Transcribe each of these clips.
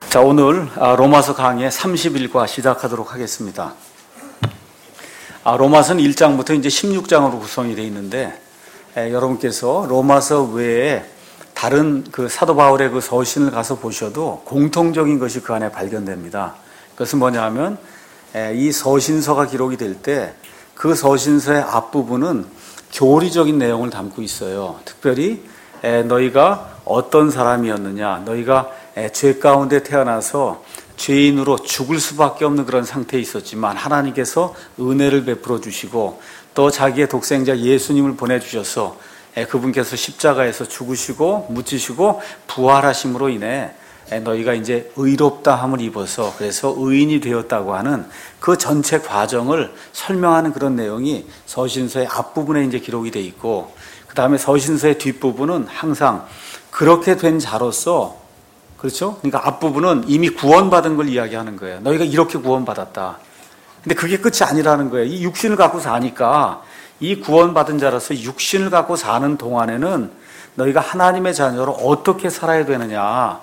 자, 오늘 로마서 강의 31과 시작하도록 하겠습니다. 로마서는 1장부터 이제 16장으로 구성이 되어 있는데, 여러분께서 로마서 외에 다른 그 사도 바울의 그 서신을 가서 보셔도 공통적인 것이 그 안에 발견됩니다. 그것은 뭐냐 하면, 이 서신서가 기록이 될 때 그 서신서의 앞부분은 교리적인 내용을 담고 있어요. 특별히 너희가 어떤 사람이었느냐, 너희가 죄 가운데 태어나서 죄인으로 죽을 수밖에 없는 그런 상태에 있었지만 하나님께서 은혜를 베풀어 주시고 또 자기의 독생자 예수님을 보내주셔서 그분께서 십자가에서 죽으시고 묻히시고 부활하심으로 인해 너희가 이제 의롭다함을 입어서 그래서 의인이 되었다고 하는 그 전체 과정을 설명하는 그런 내용이 서신서의 앞부분에 이제 기록이 되어 있고, 그 다음에 서신서의 뒷부분은 항상 그렇게 된 자로서, 그렇죠? 그러니까 앞부분은 이미 구원받은 걸 이야기하는 거예요. 너희가 이렇게 구원받았다. 근데 그게 끝이 아니라는 거예요. 이 육신을 갖고 사니까 이 구원받은 자로서 육신을 갖고 사는 동안에는 너희가 하나님의 자녀로 어떻게 살아야 되느냐.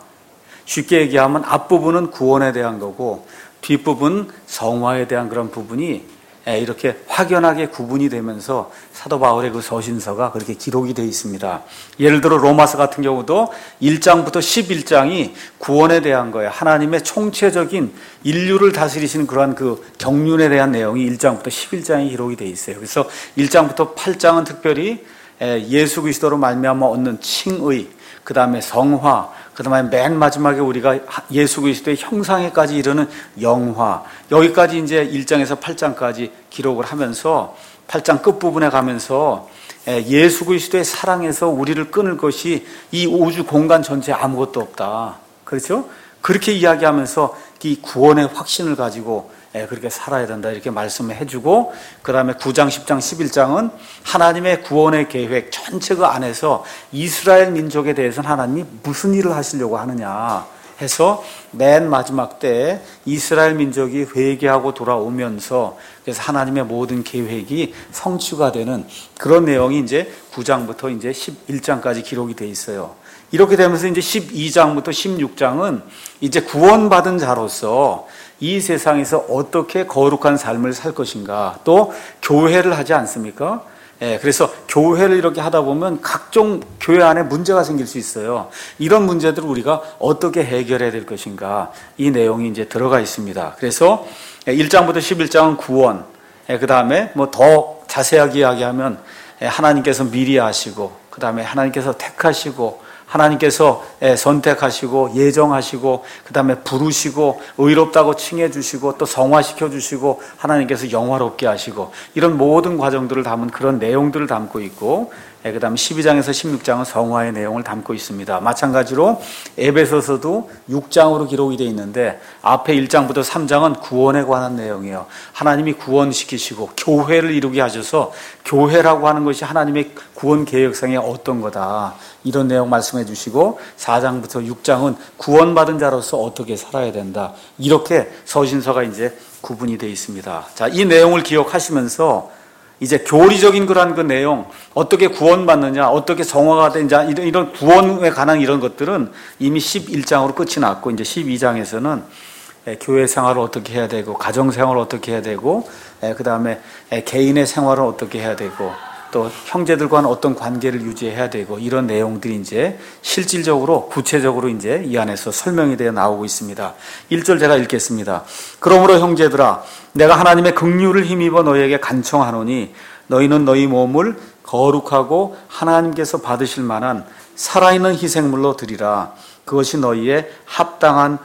쉽게 얘기하면 앞부분은 구원에 대한 거고 뒷부분 성화에 대한 그런 부분이 이렇게 확연하게 구분이 되면서 사도 바울의 그 서신서가 그렇게 기록이 되어 있습니다. 예를 들어 로마서 같은 경우도 1장부터 11장이 구원에 대한 거예요. 하나님의 총체적인 인류를 다스리시는 그러한 그 경륜에 대한 내용이 1장부터 11장이 기록이 되어 있어요. 그래서 1장부터 8장은 특별히 예수 그리스도로 말미암아 얻는 칭의, 그 다음에 성화, 그 다음에 맨 마지막에 우리가 예수 그리스도의 형상에까지 이르는 영화, 여기까지 이제 1장에서 8장까지 기록을 하면서 8장 끝부분에 가면서 예수 그리스도의 사랑에서 우리를 끊을 것이 이 우주 공간 전체에 아무것도 없다. 그렇죠? 그렇게 이야기하면서 이 구원의 확신을 가지고 그렇게 살아야 된다 이렇게 말씀을 해주고, 그 다음에 9장, 10장, 11장은 하나님의 구원의 계획 전체 그 안에서 이스라엘 민족에 대해서는 하나님이 무슨 일을 하시려고 하느냐 해서 맨 마지막 때에 이스라엘 민족이 회개하고 돌아오면서 그래서 하나님의 모든 계획이 성취가 되는 그런 내용이 이제 9장부터 이제 11장까지 기록이 돼 있어요. 이렇게 되면서 이제 12장부터 16장은 이제 구원받은 자로서 이 세상에서 어떻게 거룩한 삶을 살 것인가, 또 교회를 하지 않습니까? 그래서 교회를 이렇게 하다 보면 각종 교회 안에 문제가 생길 수 있어요. 이런 문제들을 우리가 어떻게 해결해야 될 것인가, 이 내용이 이제 들어가 있습니다. 그래서 1장부터 11장은 구원, 그 다음에 뭐 더 자세하게 이야기하면 하나님께서 미리 아시고, 그 다음에 하나님께서 택하시고, 하나님께서 선택하시고 예정하시고 그 다음에 부르시고 의롭다고 칭해 주시고 또 성화시켜 주시고 하나님께서 영화롭게 하시고, 이런 모든 과정들을 담은 그런 내용들을 담고 있고, 그 다음에 12장에서 16장은 성화의 내용을 담고 있습니다. 마찬가지로 에베소서도 6장으로 기록이 되어 있는데 앞에 1장부터 3장은 구원에 관한 내용이에요. 하나님이 구원시키시고 교회를 이루게 하셔서 교회라고 하는 것이 하나님의 구원 계획상의 어떤 거다, 이런 내용 말씀해 주시고, 4장부터 6장은 구원받은 자로서 어떻게 살아야 된다, 이렇게 서신서가 이제 구분이 되어 있습니다. 자, 이 내용을 기억하시면서 이제 교리적인 그런 그 내용, 어떻게 구원받느냐, 어떻게 성화가 되느냐, 이런 구원에 관한 이런 것들은 이미 11장으로 끝이 났고, 이제 12장에서는 교회 생활을 어떻게 해야 되고, 가정 생활을 어떻게 해야 되고, 그 다음에 개인의 생활을 어떻게 해야 되고, 또 형제들과는 어떤 관계를 유지해야 되고, 이런 내용들이 이제 실질적으로 구체적으로 이제 이 안에서 설명이 되어 나오고 있습니다. 1절 제가 읽겠습니다. 그러므로 형제들아, 내가 하나님의 긍휼을 힘입어 너희에게 간청하노니 너희는 너희 몸을 거룩하고 하나님께서 받으실 만한 살아있는 희생물로 드리라. 그것이 너희의 합당한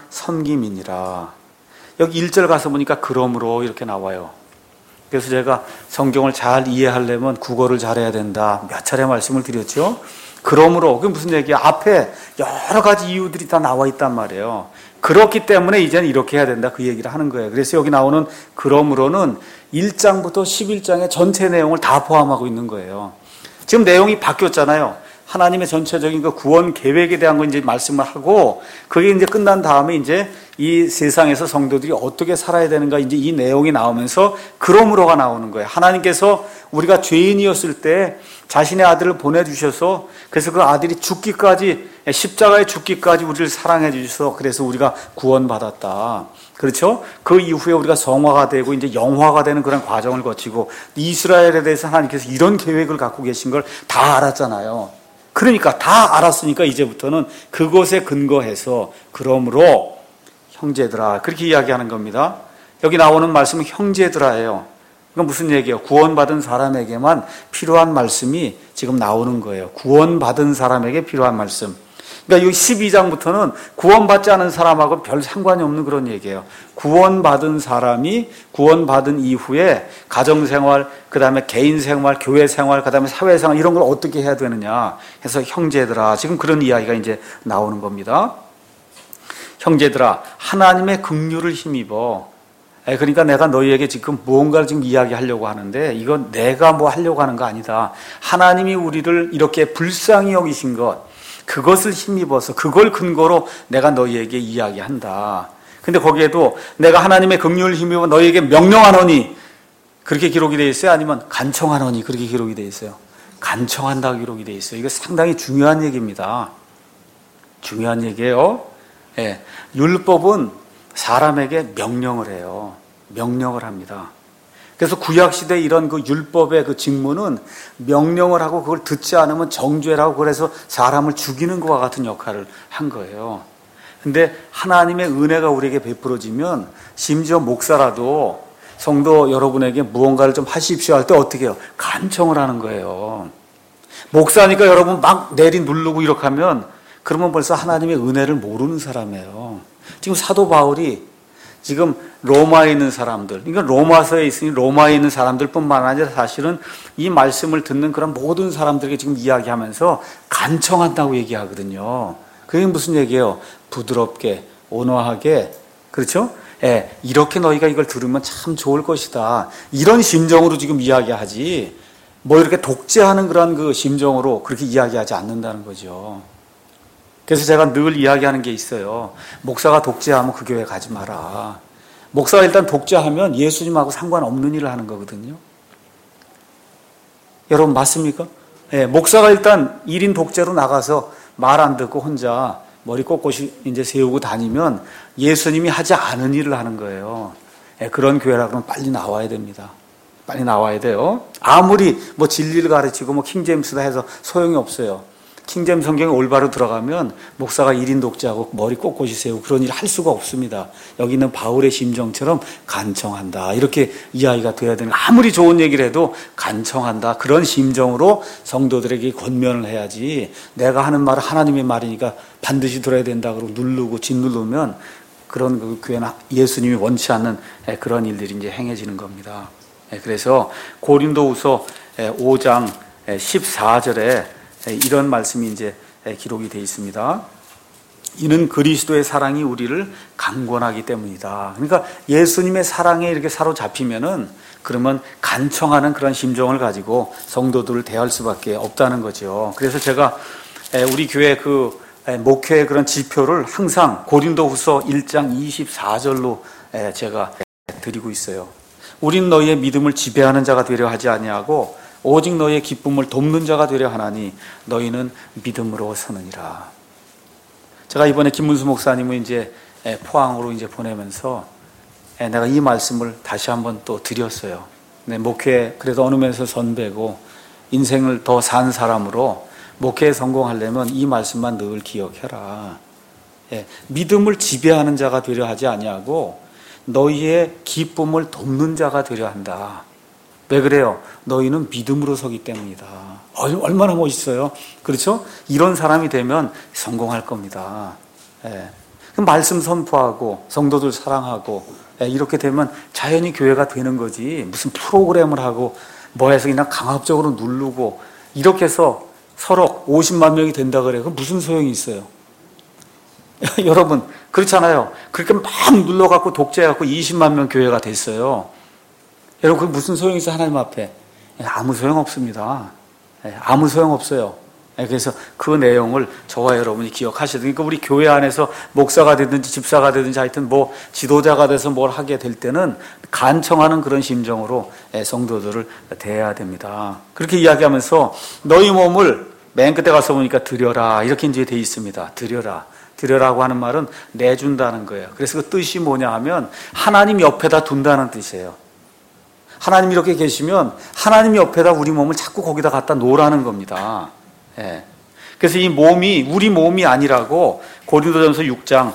섬김이니라. 여기 1절 가서 보니까 그러므로 이렇게 나와요. 그래서 제가 성경을 잘 이해하려면 국어를 잘해야 된다 몇 차례 말씀을 드렸죠. 그러므로, 그게 무슨 얘기야? 앞에 여러 가지 이유들이 다 나와 있단 말이에요. 그렇기 때문에 이제는 이렇게 해야 된다, 그 얘기를 하는 거예요. 그래서 여기 나오는 그러므로는 1장부터 11장의 전체 내용을 다 포함하고 있는 거예요. 지금 내용이 바뀌었잖아요. 하나님의 전체적인 그 구원 계획에 대한 거 이제 말씀을 하고, 그게 이제 끝난 다음에 이제 이 세상에서 성도들이 어떻게 살아야 되는가, 이제 이 내용이 나오면서 그러므로가 나오는 거예요. 하나님께서 우리가 죄인이었을 때 자신의 아들을 보내주셔서, 그래서 그 아들이 죽기까지, 십자가에 죽기까지 우리를 사랑해 주셔서 그래서 우리가 구원받았다. 그렇죠? 그 이후에 우리가 성화가 되고 이제 영화가 되는 그런 과정을 거치고, 이스라엘에 대해서 하나님께서 이런 계획을 갖고 계신 걸 다 알았잖아요. 그러니까 다 알았으니까 이제부터는 그것에 근거해서 그러므로 형제들아, 그렇게 이야기하는 겁니다. 여기 나오는 말씀은 형제들아예요. 이건 무슨 얘기예요? 구원받은 사람에게만 필요한 말씀이 지금 나오는 거예요. 구원받은 사람에게 필요한 말씀. 그러니까 이 12장부터는 구원받지 않은 사람하고 별 상관이 없는 그런 얘기예요. 구원받은 사람이 구원받은 이후에 가정생활, 그 다음에 개인생활, 교회생활, 그 다음에 사회생활 이런 걸 어떻게 해야 되느냐 해서 형제들아, 지금 그런 이야기가 이제 나오는 겁니다. 형제들아, 하나님의 긍휼을 힘입어. 그러니까 내가 너희에게 지금 무언가를 지금 이야기하려고 하는데, 이건 내가 뭐 하려고 하는 거 아니다. 하나님이 우리를 이렇게 불쌍히 여기신 것, 그것을 힘입어서 그걸 근거로 내가 너희에게 이야기한다. 근데 거기에도 내가 하나님의 긍휼을 힘입어 너희에게 명령하노니, 그렇게 기록이 되어 있어요? 아니면 간청하노니, 그렇게 기록이 되어 있어요? 간청한다고 기록이 되어 있어요. 이거 상당히 중요한 얘기입니다. 중요한 얘기예요. 예, 율법은 사람에게 명령을 해요. 명령을 합니다. 그래서 구약시대 이런 그 율법의 그 직무는 명령을 하고 그걸 듣지 않으면 정죄라고, 그래서 사람을 죽이는 것과 같은 역할을 한 거예요. 근데 하나님의 은혜가 우리에게 베풀어지면 심지어 목사라도 성도 여러분에게 무언가를 좀 하십시오 할 때 어떻게 해요? 간청을 하는 거예요. 목사니까 여러분 막 내리 누르고 이렇게 하면, 그러면 벌써 하나님의 은혜를 모르는 사람이에요. 지금 사도 바울이 지금 로마에 있는 사람들, 그러니까 로마서에 있으니 로마에 있는 사람들뿐만 아니라 사실은 이 말씀을 듣는 그런 모든 사람들에게 지금 이야기하면서 간청한다고 얘기하거든요. 그게 무슨 얘기예요? 부드럽게, 온화하게, 그렇죠? 예, 이렇게 너희가 이걸 들으면 참 좋을 것이다. 이런 심정으로 지금 이야기하지, 뭐 이렇게 독재하는 그런 그 심정으로 그렇게 이야기하지 않는다는 거죠. 그래서 제가 늘 이야기하는 게 있어요. 목사가 독재하면 그 교회 가지 마라. 목사가 일단 독재하면 예수님하고 상관없는 일을 하는 거거든요. 여러분 맞습니까? 네, 목사가 일단 1인 독재로 나가서 말 안 듣고 혼자 머리 꼿꼿이 이제 세우고 다니면 예수님이 하지 않은 일을 하는 거예요. 네, 그런 교회라 그러면 빨리 나와야 됩니다. 빨리 나와야 돼요. 아무리 뭐 진리를 가르치고 뭐 킹제임스다 해서 소용이 없어요. 킹제임스 성경에 올바로 들어가면 목사가 1인 독재하고 머리 꼿꼿이 세우고 그런 일을 할 수가 없습니다. 여기 있는 바울의 심정처럼 간청한다, 이렇게 이야기가 돼야 되는, 아무리 좋은 얘기를 해도 간청한다, 그런 심정으로 성도들에게 권면을 해야지, 내가 하는 말은 하나님의 말이니까 반드시 들어야 된다 그러고 누르고 짓누르면 그런 그 교회는 예수님이 원치 않는 그런 일들이 이제 행해지는 겁니다. 그래서 고린도후서 5장 14절에 이런 말씀이 이제 기록이 되어 있습니다. 이는 그리스도의 사랑이 우리를 강권하기 때문이다. 그러니까 예수님의 사랑에 이렇게 사로잡히면은, 그러면 간청하는 그런 심정을 가지고 성도들을 대할 수밖에 없다는 거죠. 그래서 제가 우리 교회 그 목회의 그런 지표를 항상 고린도후서 1장 24절로 제가 드리고 있어요. 우린 너희의 믿음을 지배하는 자가 되려 하지 아니하고 오직 너희의 기쁨을 돕는 자가 되려 하나니 너희는 믿음으로 서느니라. 제가 이번에 김문수 목사님을 이제 포항으로 이제 보내면서 내가 이 말씀을 다시 한번 또 드렸어요. 목회 그래도 어느 면에서 선배고 인생을 더 산 사람으로 목회에 성공하려면 이 말씀만 늘 기억해라. 믿음을 지배하는 자가 되려 하지 아니하고 너희의 기쁨을 돕는 자가 되려 한다. 왜 그래요? 너희는 믿음으로 서기 때문이다. 얼마나 멋있어요. 그렇죠? 이런 사람이 되면 성공할 겁니다. 말씀 선포하고 성도들 사랑하고 이렇게 되면 자연히 교회가 되는 거지, 무슨 프로그램을 하고 뭐 해서 그냥 강압적으로 누르고 이렇게 해서 서로 50만 명이 된다 그래요. 그럼 무슨 소용이 있어요? 여러분 그렇잖아요. 그렇게 막 눌러갖고 독재해갖고 20만 명 교회가 됐어요. 여러분 그게 무슨 소용이 있어요? 하나님 앞에 아무 소용 없습니다. 아무 소용 없어요. 그래서 그 내용을 저와 여러분이 기억하셔야 되니까 우리 교회 안에서 목사가 되든지 집사가 되든지 하여튼 뭐 지도자가 돼서 뭘 하게 될 때는 간청하는 그런 심정으로 성도들을 대해야 됩니다. 그렇게 이야기하면서 너희 몸을 맨 끝에 가서 보니까 드려라 이렇게 이제 돼 있습니다. 드려라고 하는 말은 내준다는 거예요. 그래서 그 뜻이 뭐냐 하면 하나님 옆에다 둔다는 뜻이에요. 하나님 이렇게 계시면 하나님 옆에다 우리 몸을 자꾸 거기다 갖다 놓으라는 겁니다. 그래서 이 몸이 우리 몸이 아니라고 고린도전서 6장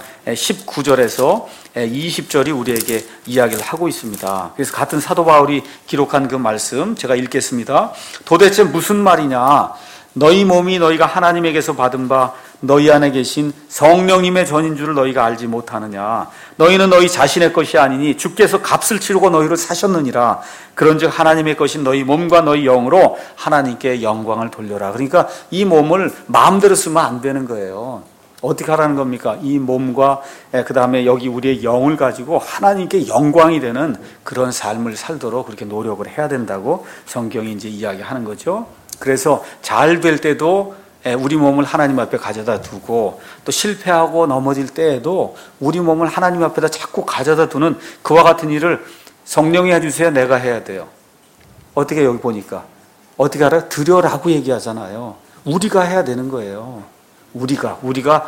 19절에서 20절이 우리에게 이야기를 하고 있습니다. 그래서 같은 사도 바울이 기록한 그 말씀 제가 읽겠습니다. 도대체 무슨 말이냐? 너희 몸이 너희가 하나님에게서 받은 바 너희 안에 계신 성령님의 전인 줄을 너희가 알지 못하느냐? 너희는 너희 자신의 것이 아니니 주께서 값을 치르고 너희를 사셨느니라. 그런즉 하나님의 것인 너희 몸과 너희 영으로 하나님께 영광을 돌려라. 그러니까 이 몸을 마음대로 쓰면 안 되는 거예요. 어떻게 하라는 겁니까? 이 몸과 그 다음에 여기 우리의 영을 가지고 하나님께 영광이 되는 그런 삶을 살도록 그렇게 노력을 해야 된다고 성경이 이제 이야기하는 거죠. 그래서 잘 될 때도 우리 몸을 하나님 앞에 가져다 두고 또 실패하고 넘어질 때에도 우리 몸을 하나님 앞에다 자꾸 가져다 두는 그와 같은 일을 성령이 해주세요. 내가 해야 돼요. 어떻게 여기 보니까 어떻게 알아요? 드려라고 얘기하잖아요. 우리가 해야 되는 거예요. 우리가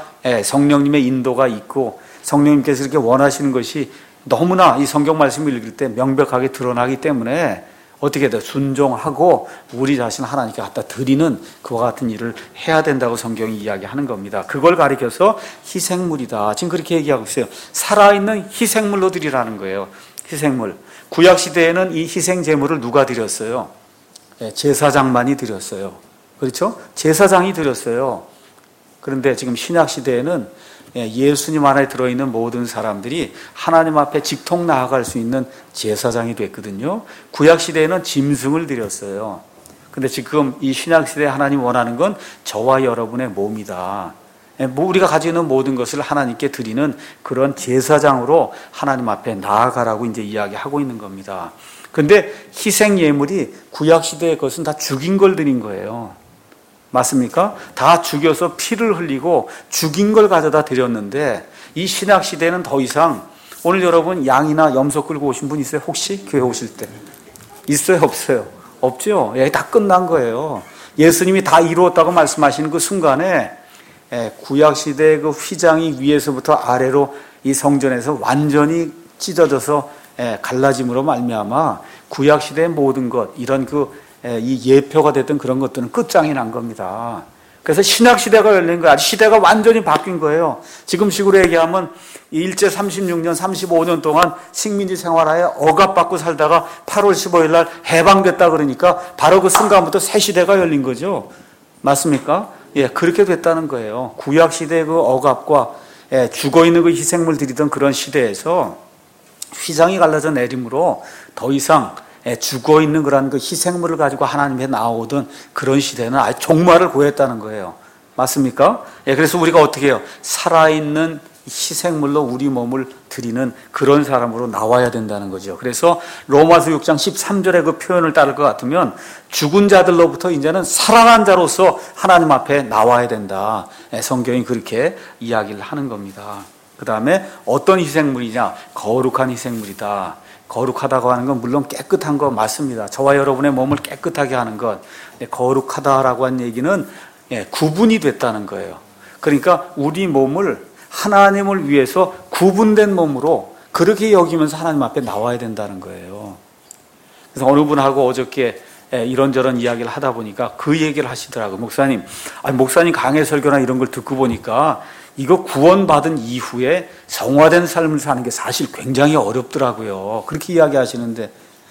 성령님의 인도가 있고 성령님께서 이렇게 원하시는 것이 너무나 이 성경 말씀을 읽을 때 명백하게 드러나기 때문에 어떻게 돼? 순종하고 우리 자신 하나님께 갖다 드리는 그와 같은 일을 해야 된다고 성경이 이야기하는 겁니다. 그걸 가리켜서 희생물이다. 지금 그렇게 얘기하고 있어요. 살아있는 희생물로 드리라는 거예요. 희생물. 구약시대에는 이 희생제물을 누가 드렸어요? 제사장만이 드렸어요. 그렇죠? 제사장이 드렸어요. 그런데 지금 신약시대에는 예수님 안에 들어있는 모든 사람들이 하나님 앞에 직통 나아갈 수 있는 제사장이 됐거든요. 구약시대에는 짐승을 드렸어요. 근데 지금 이 신약시대에 하나님 원하는 건 저와 여러분의 몸이다. 우리가 가지고 있는 모든 것을 하나님께 드리는 그런 제사장으로 하나님 앞에 나아가라고 이제 이야기하고 있는 겁니다. 근데 희생 예물이 구약시대의 것은 다 죽인 걸 드린 거예요. 맞습니까? 다 죽여서 피를 흘리고 죽인 걸 가져다 드렸는데 이 신약시대는 더 이상 오늘 여러분 양이나 염소 끌고 오신 분 있어요? 혹시 교회 오실 때? 있어요? 없어요? 없죠? 다 끝난 거예요. 예수님이 다 이루었다고 말씀하시는 그 순간에 구약시대의 그 휘장이 위에서부터 아래로 이 성전에서 완전히 찢어져서 갈라짐으로 말미암아 구약시대의 모든 것 이런 이 예표가 됐던 그런 것들은 끝장이 난 겁니다. 그래서 신약시대가 열린 거예요. 시대가 완전히 바뀐 거예요. 지금 식으로 얘기하면 일제 36년, 35년 동안 식민지 생활하에 억압받고 살다가 8월 15일 날 해방됐다 그러니까 바로 그 순간부터 새 시대가 열린 거죠. 맞습니까? 그렇게 됐다는 거예요. 구약시대의 그 억압과 죽어있는 그 희생물 드리던 그런 시대에서 휘장이 갈라져 내림으로 더 이상 죽어있는 그런 그 희생물을 가지고 하나님께 나오던 그런 시대는 아주 종말을 고했다는 거예요. 맞습니까? 그래서 우리가 어떻게 해요? 살아있는 희생물로 우리 몸을 드리는 그런 사람으로 나와야 된다는 거죠. 그래서 로마서 6장 13절의 그 표현을 따를 것 같으면 죽은 자들로부터 이제는 살아난 자로서 하나님 앞에 나와야 된다. 성경이 그렇게 이야기를 하는 겁니다. 그 다음에 어떤 희생물이냐? 거룩한 희생물이다. 거룩하다고 하는 건 물론 깨끗한 거 맞습니다. 저와 여러분의 몸을 깨끗하게 하는 것. 거룩하다라고 한 얘기는 구분이 됐다는 거예요. 그러니까 우리 몸을 하나님을 위해서 구분된 몸으로 그렇게 여기면서 하나님 앞에 나와야 된다는 거예요. 그래서 어느 분하고 어저께 이런저런 이야기를 하다 보니까 그 얘기를 하시더라고요. 목사님 강해 설교나 이런 걸 듣고 보니까 이거 구원받은 이후에 성화된 삶을 사는 게 사실 굉장히 어렵더라고요. 그렇게 이야기하시는데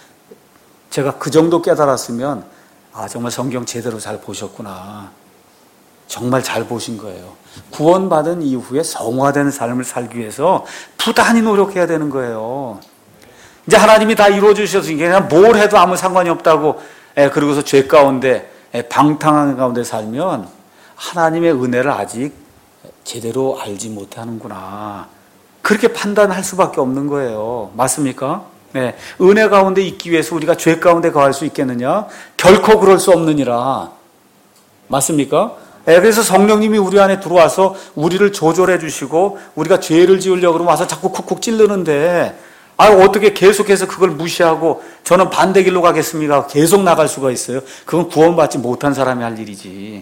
제가 그 정도 깨달았으면 정말 성경 제대로 잘 보셨구나. 정말 잘 보신 거예요. 구원받은 이후에 성화된 삶을 살기 위해서 부단히 노력해야 되는 거예요. 이제 하나님이 다 이루어 주셨으니까 그냥 뭘 해도 아무 상관이 없다고 그러고서 죄 가운데 방탕한 가운데 살면 하나님의 은혜를 아직 제대로 알지 못하는구나. 그렇게 판단할 수밖에 없는 거예요. 맞습니까? 은혜 가운데 있기 위해서 우리가 죄 가운데 거할 수 있겠느냐? 결코 그럴 수 없느니라. 맞습니까? 그래서 성령님이 우리 안에 들어와서 우리를 조절해 주시고 우리가 죄를 지으려고 그러면 와서 자꾸 쿡쿡 찔르는데 어떻게 계속해서 그걸 무시하고 저는 반대 길로 가겠습니까? 계속 나갈 수가 있어요. 그건 구원받지 못한 사람이 할 일이지.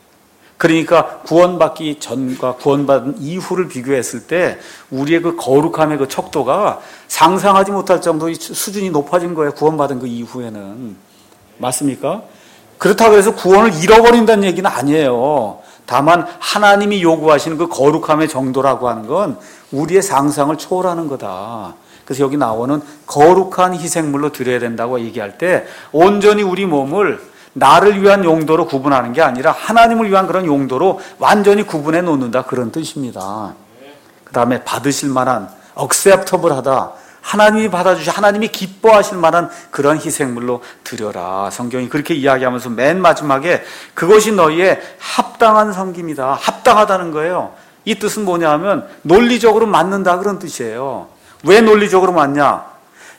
그러니까 구원받기 전과 구원받은 이후를 비교했을 때 우리의 그 거룩함의 그 척도가 상상하지 못할 정도의 수준이 높아진 거예요. 구원받은 그 이후에는. 맞습니까? 그렇다고 해서 구원을 잃어버린다는 얘기는 아니에요. 다만 하나님이 요구하시는 그 거룩함의 정도라고 하는 건 우리의 상상을 초월하는 거다. 그래서 여기 나오는 거룩한 희생물로 드려야 된다고 얘기할 때 온전히 우리 몸을 나를 위한 용도로 구분하는 게 아니라 하나님을 위한 그런 용도로 완전히 구분해 놓는다, 그런 뜻입니다. 그 다음에 받으실 만한, acceptable하다, 하나님이 받아주시, 하나님이 기뻐하실 만한 그런 희생물로 드려라. 성경이 그렇게 이야기하면서 맨 마지막에 그것이 너희의 합당한 섬김이다. 합당하다는 거예요. 이 뜻은 뭐냐 하면 논리적으로 맞는다, 그런 뜻이에요. 왜 논리적으로 맞냐?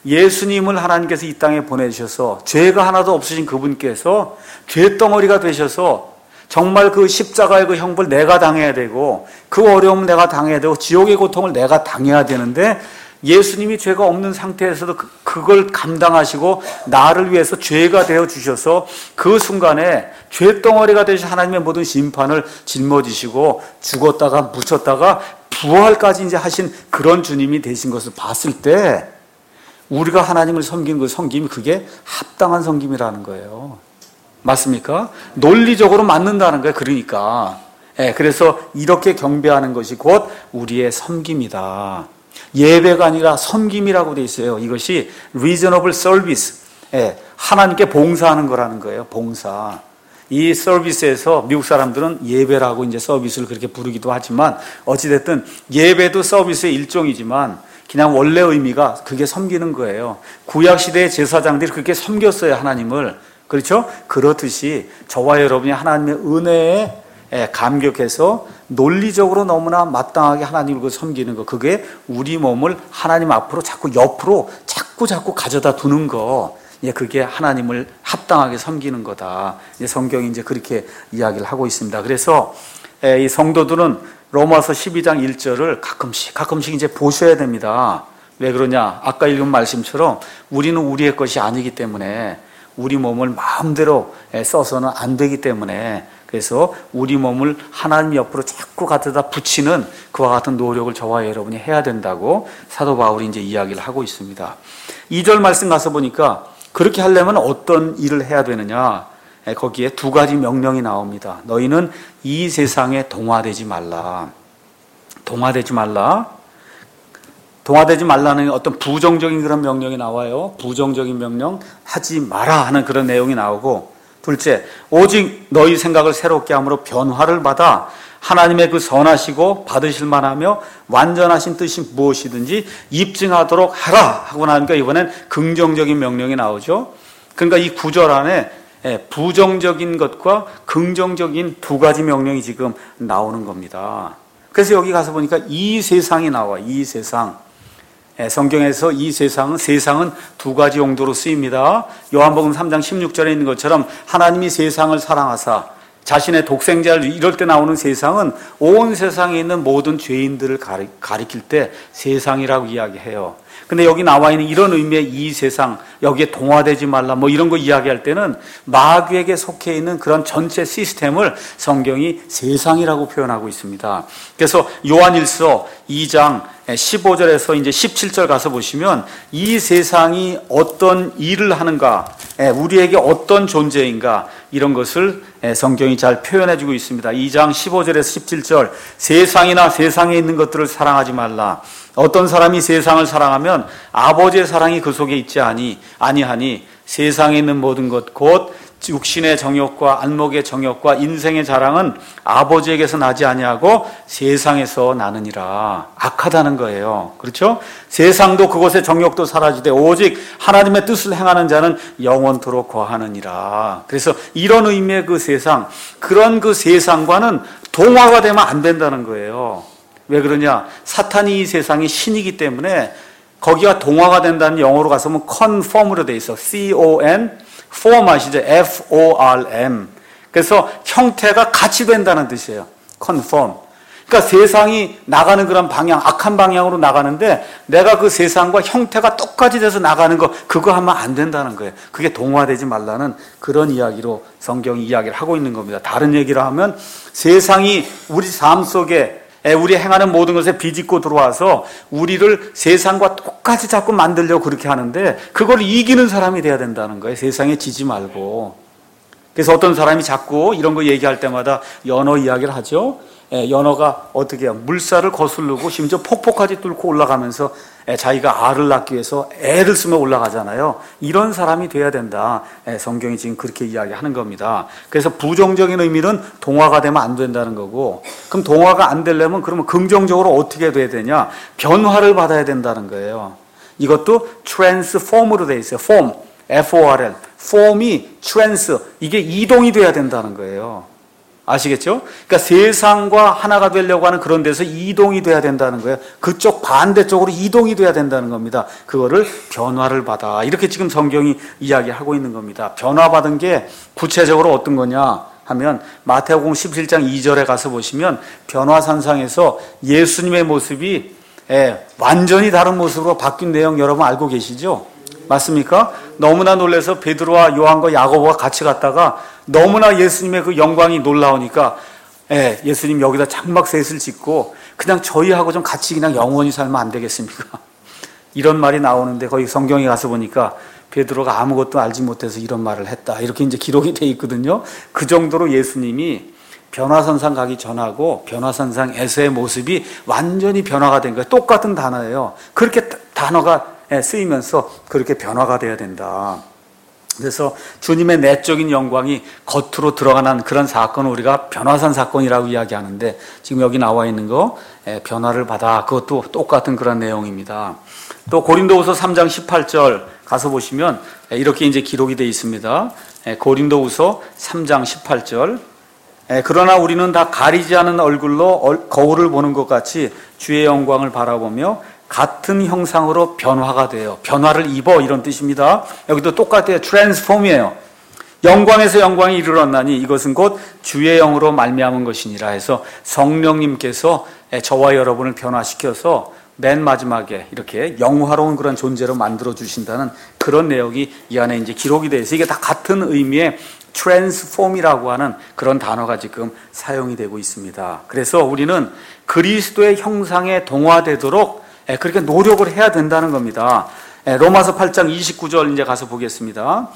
예수님을 하나님께서 이 땅에 보내주셔서 죄가 하나도 없으신 그분께서 죄덩어리가 되셔서 정말 그 십자가의 그 형벌 내가 당해야 되고 그 어려움 내가 당해야 되고 지옥의 고통을 내가 당해야 되는데 예수님이 죄가 없는 상태에서도 그걸 감당하시고 나를 위해서 죄가 되어 주셔서 그 순간에 죄덩어리가 되신 하나님의 모든 심판을 짊어지시고 죽었다가 묻혔다가 부활까지 이제 하신 그런 주님이 되신 것을 봤을 때 우리가 하나님을 섬기는 그 섬김이 그게 합당한 섬김이라는 거예요. 맞습니까? 논리적으로 맞는다는 거예요. 그러니까. 그래서 이렇게 경배하는 것이 곧 우리의 섬김이다. 예배가 아니라 섬김이라고 돼 있어요. 이것이 reasonable service. 하나님께 봉사하는 거라는 거예요. 봉사. 이 서비스에서 미국 사람들은 예배라고 이제 서비스를 그렇게 부르기도 하지만 어찌됐든 예배도 서비스의 일종이지만 그냥 원래 의미가 그게 섬기는 거예요. 구약시대의 제사장들이 그렇게 섬겼어요, 하나님을. 그렇죠? 그렇듯이 저와 여러분이 하나님의 은혜에 감격해서 논리적으로 너무나 마땅하게 하나님을 섬기는 거, 그게 우리 몸을 하나님 앞으로 자꾸 옆으로 자꾸 가져다 두는 거, 그게 하나님을 합당하게 섬기는 거다. 성경이 이제 그렇게 이야기를 하고 있습니다. 그래서 이 성도들은 로마서 12장 1절을 가끔씩 이제 보셔야 됩니다. 왜 그러냐? 아까 읽은 말씀처럼 우리는 우리의 것이 아니기 때문에 우리 몸을 마음대로 써서는 안 되기 때문에 그래서 우리 몸을 하나님 옆으로 자꾸 갖다 붙이는 그와 같은 노력을 저와 여러분이 해야 된다고 사도 바울이 이제 이야기를 하고 있습니다. 2절 말씀 가서 보니까 그렇게 하려면 어떤 일을 해야 되느냐? 거기에 두 가지 명령이 나옵니다. 너희는 이 세상에 동화되지 말라. 동화되지 말라. 동화되지 말라는 어떤 부정적인 그런 명령이 나와요. 부정적인 명령, 하지 마라 하는 그런 내용이 나오고, 둘째, 오직 너희 생각을 새롭게 함으로 변화를 받아 하나님의 그 선하시고 받으실 만하며 완전하신 뜻이 무엇이든지 입증하도록 하라 하고 나니까 이번엔 긍정적인 명령이 나오죠. 그러니까 이 구절 안에 부정적인 것과 긍정적인 두 가지 명령이 지금 나오는 겁니다. 그래서 여기 가서 보니까 이 세상이 나와. 이 세상. 성경에서 이 세상은 두 가지 용도로 쓰입니다. 요한복음 3장 16절에 있는 것처럼 하나님이 세상을 사랑하사 자신의 독생자를, 이럴 때 나오는 세상은 온 세상에 있는 모든 죄인들을 가리킬 때 세상이라고 이야기해요. 근데 여기 나와 있는 이런 의미의 이 세상, 여기에 동화되지 말라 뭐 이런 거 이야기할 때는 마귀에게 속해 있는 그런 전체 시스템을 성경이 세상이라고 표현하고 있습니다. 그래서 요한일서 2장 15절에서 이제 17절 가서 보시면 이 세상이 어떤 일을 하는가, 우리에게 어떤 존재인가, 이런 것을 성경이 잘 표현해주고 있습니다. 2장 15절에서 17절, 세상이나 세상에 있는 것들을 사랑하지 말라. 어떤 사람이 세상을 사랑하면 아버지의 사랑이 그 속에 있지 아니하니 세상에 있는 모든 것 곧 육신의 정욕과 안목의 정욕과 인생의 자랑은 아버지에게서 나지 아니하고 세상에서 나느니라. 악하다는 거예요. 그렇죠? 세상도 그곳의 정욕도 사라지되 오직 하나님의 뜻을 행하는 자는 영원토록 거하느니라. 그래서 이런 의미의 그 세상, 그런 그 세상과는 동화가 되면 안 된다는 거예요. 왜 그러냐? 사탄이 이 세상의 신이기 때문에 거기가 동화가 된다는 영어로 가서 보면 conform으로 돼 있어. C-O-N, form 아시죠? F-O-R-M. 그래서 형태가 같이 된다는 뜻이에요. conform. 그러니까 세상이 나가는 그런 방향, 악한 방향으로 나가는데 내가 그 세상과 형태가 똑같이 돼서 나가는 거, 그거 하면 안 된다는 거예요. 그게 동화되지 말라는 그런 이야기로 성경이 이야기를 하고 있는 겁니다. 다른 얘기를 하면 세상이 우리 삶 속에 우리 행하는 모든 것에 비집고 들어와서 우리를 세상과 똑같이 자꾸 만들려고 그렇게 하는데 그걸 이기는 사람이 돼야 된다는 거예요. 세상에 지지 말고. 그래서 어떤 사람이 자꾸 이런 거 얘기할 때마다 연어 이야기를 하죠. 연어가 어떻게 해요? 물살을 거스르고 심지어 폭포까지 뚫고 올라가면서 자기가 알을 낳기 위해서 애를 쓰며 올라가잖아요. 이런 사람이 돼야 된다. 성경이 지금 그렇게 이야기하는 겁니다. 그래서 부정적인 의미는 동화가 되면 안 된다는 거고, 그럼 동화가 안 되려면 그러면 긍정적으로 어떻게 돼야 되냐? 변화를 받아야 된다는 거예요. 이것도 transform으로 되어 있어요. form, F-O-R-M. form이 trans, 이게 이동이 돼야 된다는 거예요. 아시겠죠? 그러니까 세상과 하나가 되려고 하는 그런 데서 이동이 돼야 된다는 거예요. 그쪽 반대쪽으로 이동이 돼야 된다는 겁니다. 그거를 변화를 받아. 이렇게 지금 성경이 이야기하고 있는 겁니다. 변화받은 게 구체적으로 어떤 거냐 하면 마태복음 17장 2절에 가서 보시면 변화산상에서 예수님의 모습이 완전히 다른 모습으로 바뀐 내용 여러분 알고 계시죠? 맞습니까? 너무나 놀라서 베드로와 요한과 야고보가 같이 갔다가 너무나 예수님의 그 영광이 놀라우니까 예수님 여기다 장막셋을 짓고 그냥 저희하고 좀 같이 그냥 영원히 살면 안 되겠습니까? 이런 말이 나오는데 거기 성경에 가서 보니까 베드로가 아무것도 알지 못해서 이런 말을 했다. 이렇게 이제 기록이 돼 있거든요. 그 정도로 예수님이 변화산상 가기 전하고 변화산상에서의 모습이 완전히 변화가 된 거예요. 똑같은 단어예요. 그렇게 단어가 쓰이면서 그렇게 변화가 돼야 된다. 그래서 주님의 내적인 영광이 겉으로 드러가는 그런 사건을 우리가 변화산 사건이라고 이야기하는데 지금 여기 나와 있는 거 변화를 받아, 그것도 똑같은 그런 내용입니다. 또 고린도후서 3장 18절 가서 보시면 이렇게 이제 기록이 되어 있습니다. 고린도후서 3장 18절. 그러나 우리는 다 가리지 않은 얼굴로 거울을 보는 것 같이 주의 영광을 바라보며 같은 형상으로 변화가 돼요. 변화를 입어, 이런 뜻입니다. 여기도 똑같아요. 트랜스폼이에요. 영광에서 영광이 이르렀나니 이것은 곧 주의 영으로 말미암은 것이니라 해서 성령님께서 저와 여러분을 변화시켜서 맨 마지막에 이렇게 영화로운 그런 존재로 만들어 주신다는 그런 내용이 이 안에 이제 기록이 되어 있어요. 이게 다 같은 의미의 transform이라고 하는 그런 단어가 지금 사용이 되고 있습니다. 그래서 우리는 그리스도의 형상에 동화되도록 그렇게 노력을 해야 된다는 겁니다. 로마서 8장 29절 이제 가서 보겠습니다.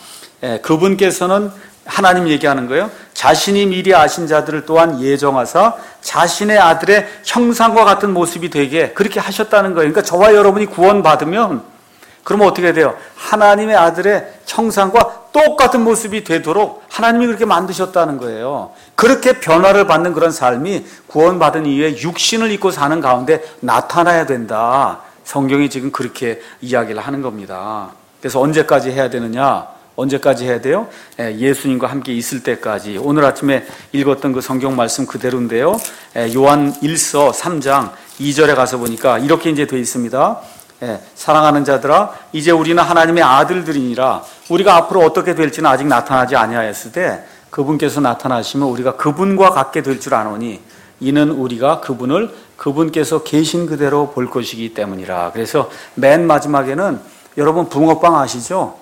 그분께서는 하나님 얘기하는 거예요. 자신이 미리 아신 자들을 또한 예정하사 자신의 아들의 형상과 같은 모습이 되게 그렇게 하셨다는 거예요. 그러니까 저와 여러분이 구원받으면 그러면 어떻게 돼요? 하나님의 아들의 형상과 똑같은 모습이 되도록 하나님이 그렇게 만드셨다는 거예요. 그렇게 변화를 받는 그런 삶이 구원받은 이후에 육신을 입고 사는 가운데 나타나야 된다. 성경이 지금 그렇게 이야기를 하는 겁니다. 그래서 언제까지 해야 되느냐? 언제까지 해야 돼요? 예수님과 함께 있을 때까지. 오늘 아침에 읽었던 그 성경 말씀 그대로인데요. 요한 1서 3장 2절에 가서 보니까 이렇게 이제 되어 있습니다. 사랑하는 자들아, 이제 우리는 하나님의 아들들이니라. 우리가 앞으로 어떻게 될지는 아직 나타나지 아니하였을 때 그분께서 나타나시면 우리가 그분과 같게 될 줄 아노니 이는 우리가 그분을 그분께서 계신 그대로 볼 것이기 때문이라. 그래서 맨 마지막에는 여러분 붕어빵 아시죠?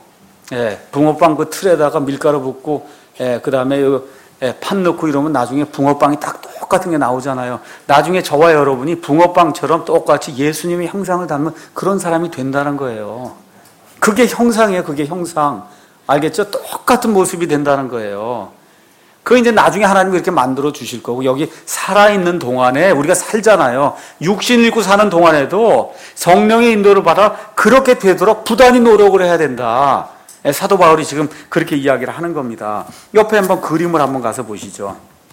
붕어빵 그 틀에다가 밀가루 붓고 그 다음에 판 넣고 이러면 나중에 붕어빵이 딱 똑같은 게 나오잖아요. 나중에 저와 여러분이 붕어빵처럼 똑같이 예수님의 형상을 닮은 그런 사람이 된다는 거예요. 그게 형상이에요. 그게 형상. 알겠죠? 똑같은 모습이 된다는 거예요. 그거 이제 나중에 하나님이 이렇게 만들어 주실 거고, 여기 살아있는 동안에 우리가 살잖아요. 육신 잃고 사는 동안에도 성령의 인도를 받아 그렇게 되도록 부단히 노력을 해야 된다. 사도 바울이 지금 그렇게 이야기를 하는 겁니다. 옆에 한번 그림을 한번 가서 보시죠.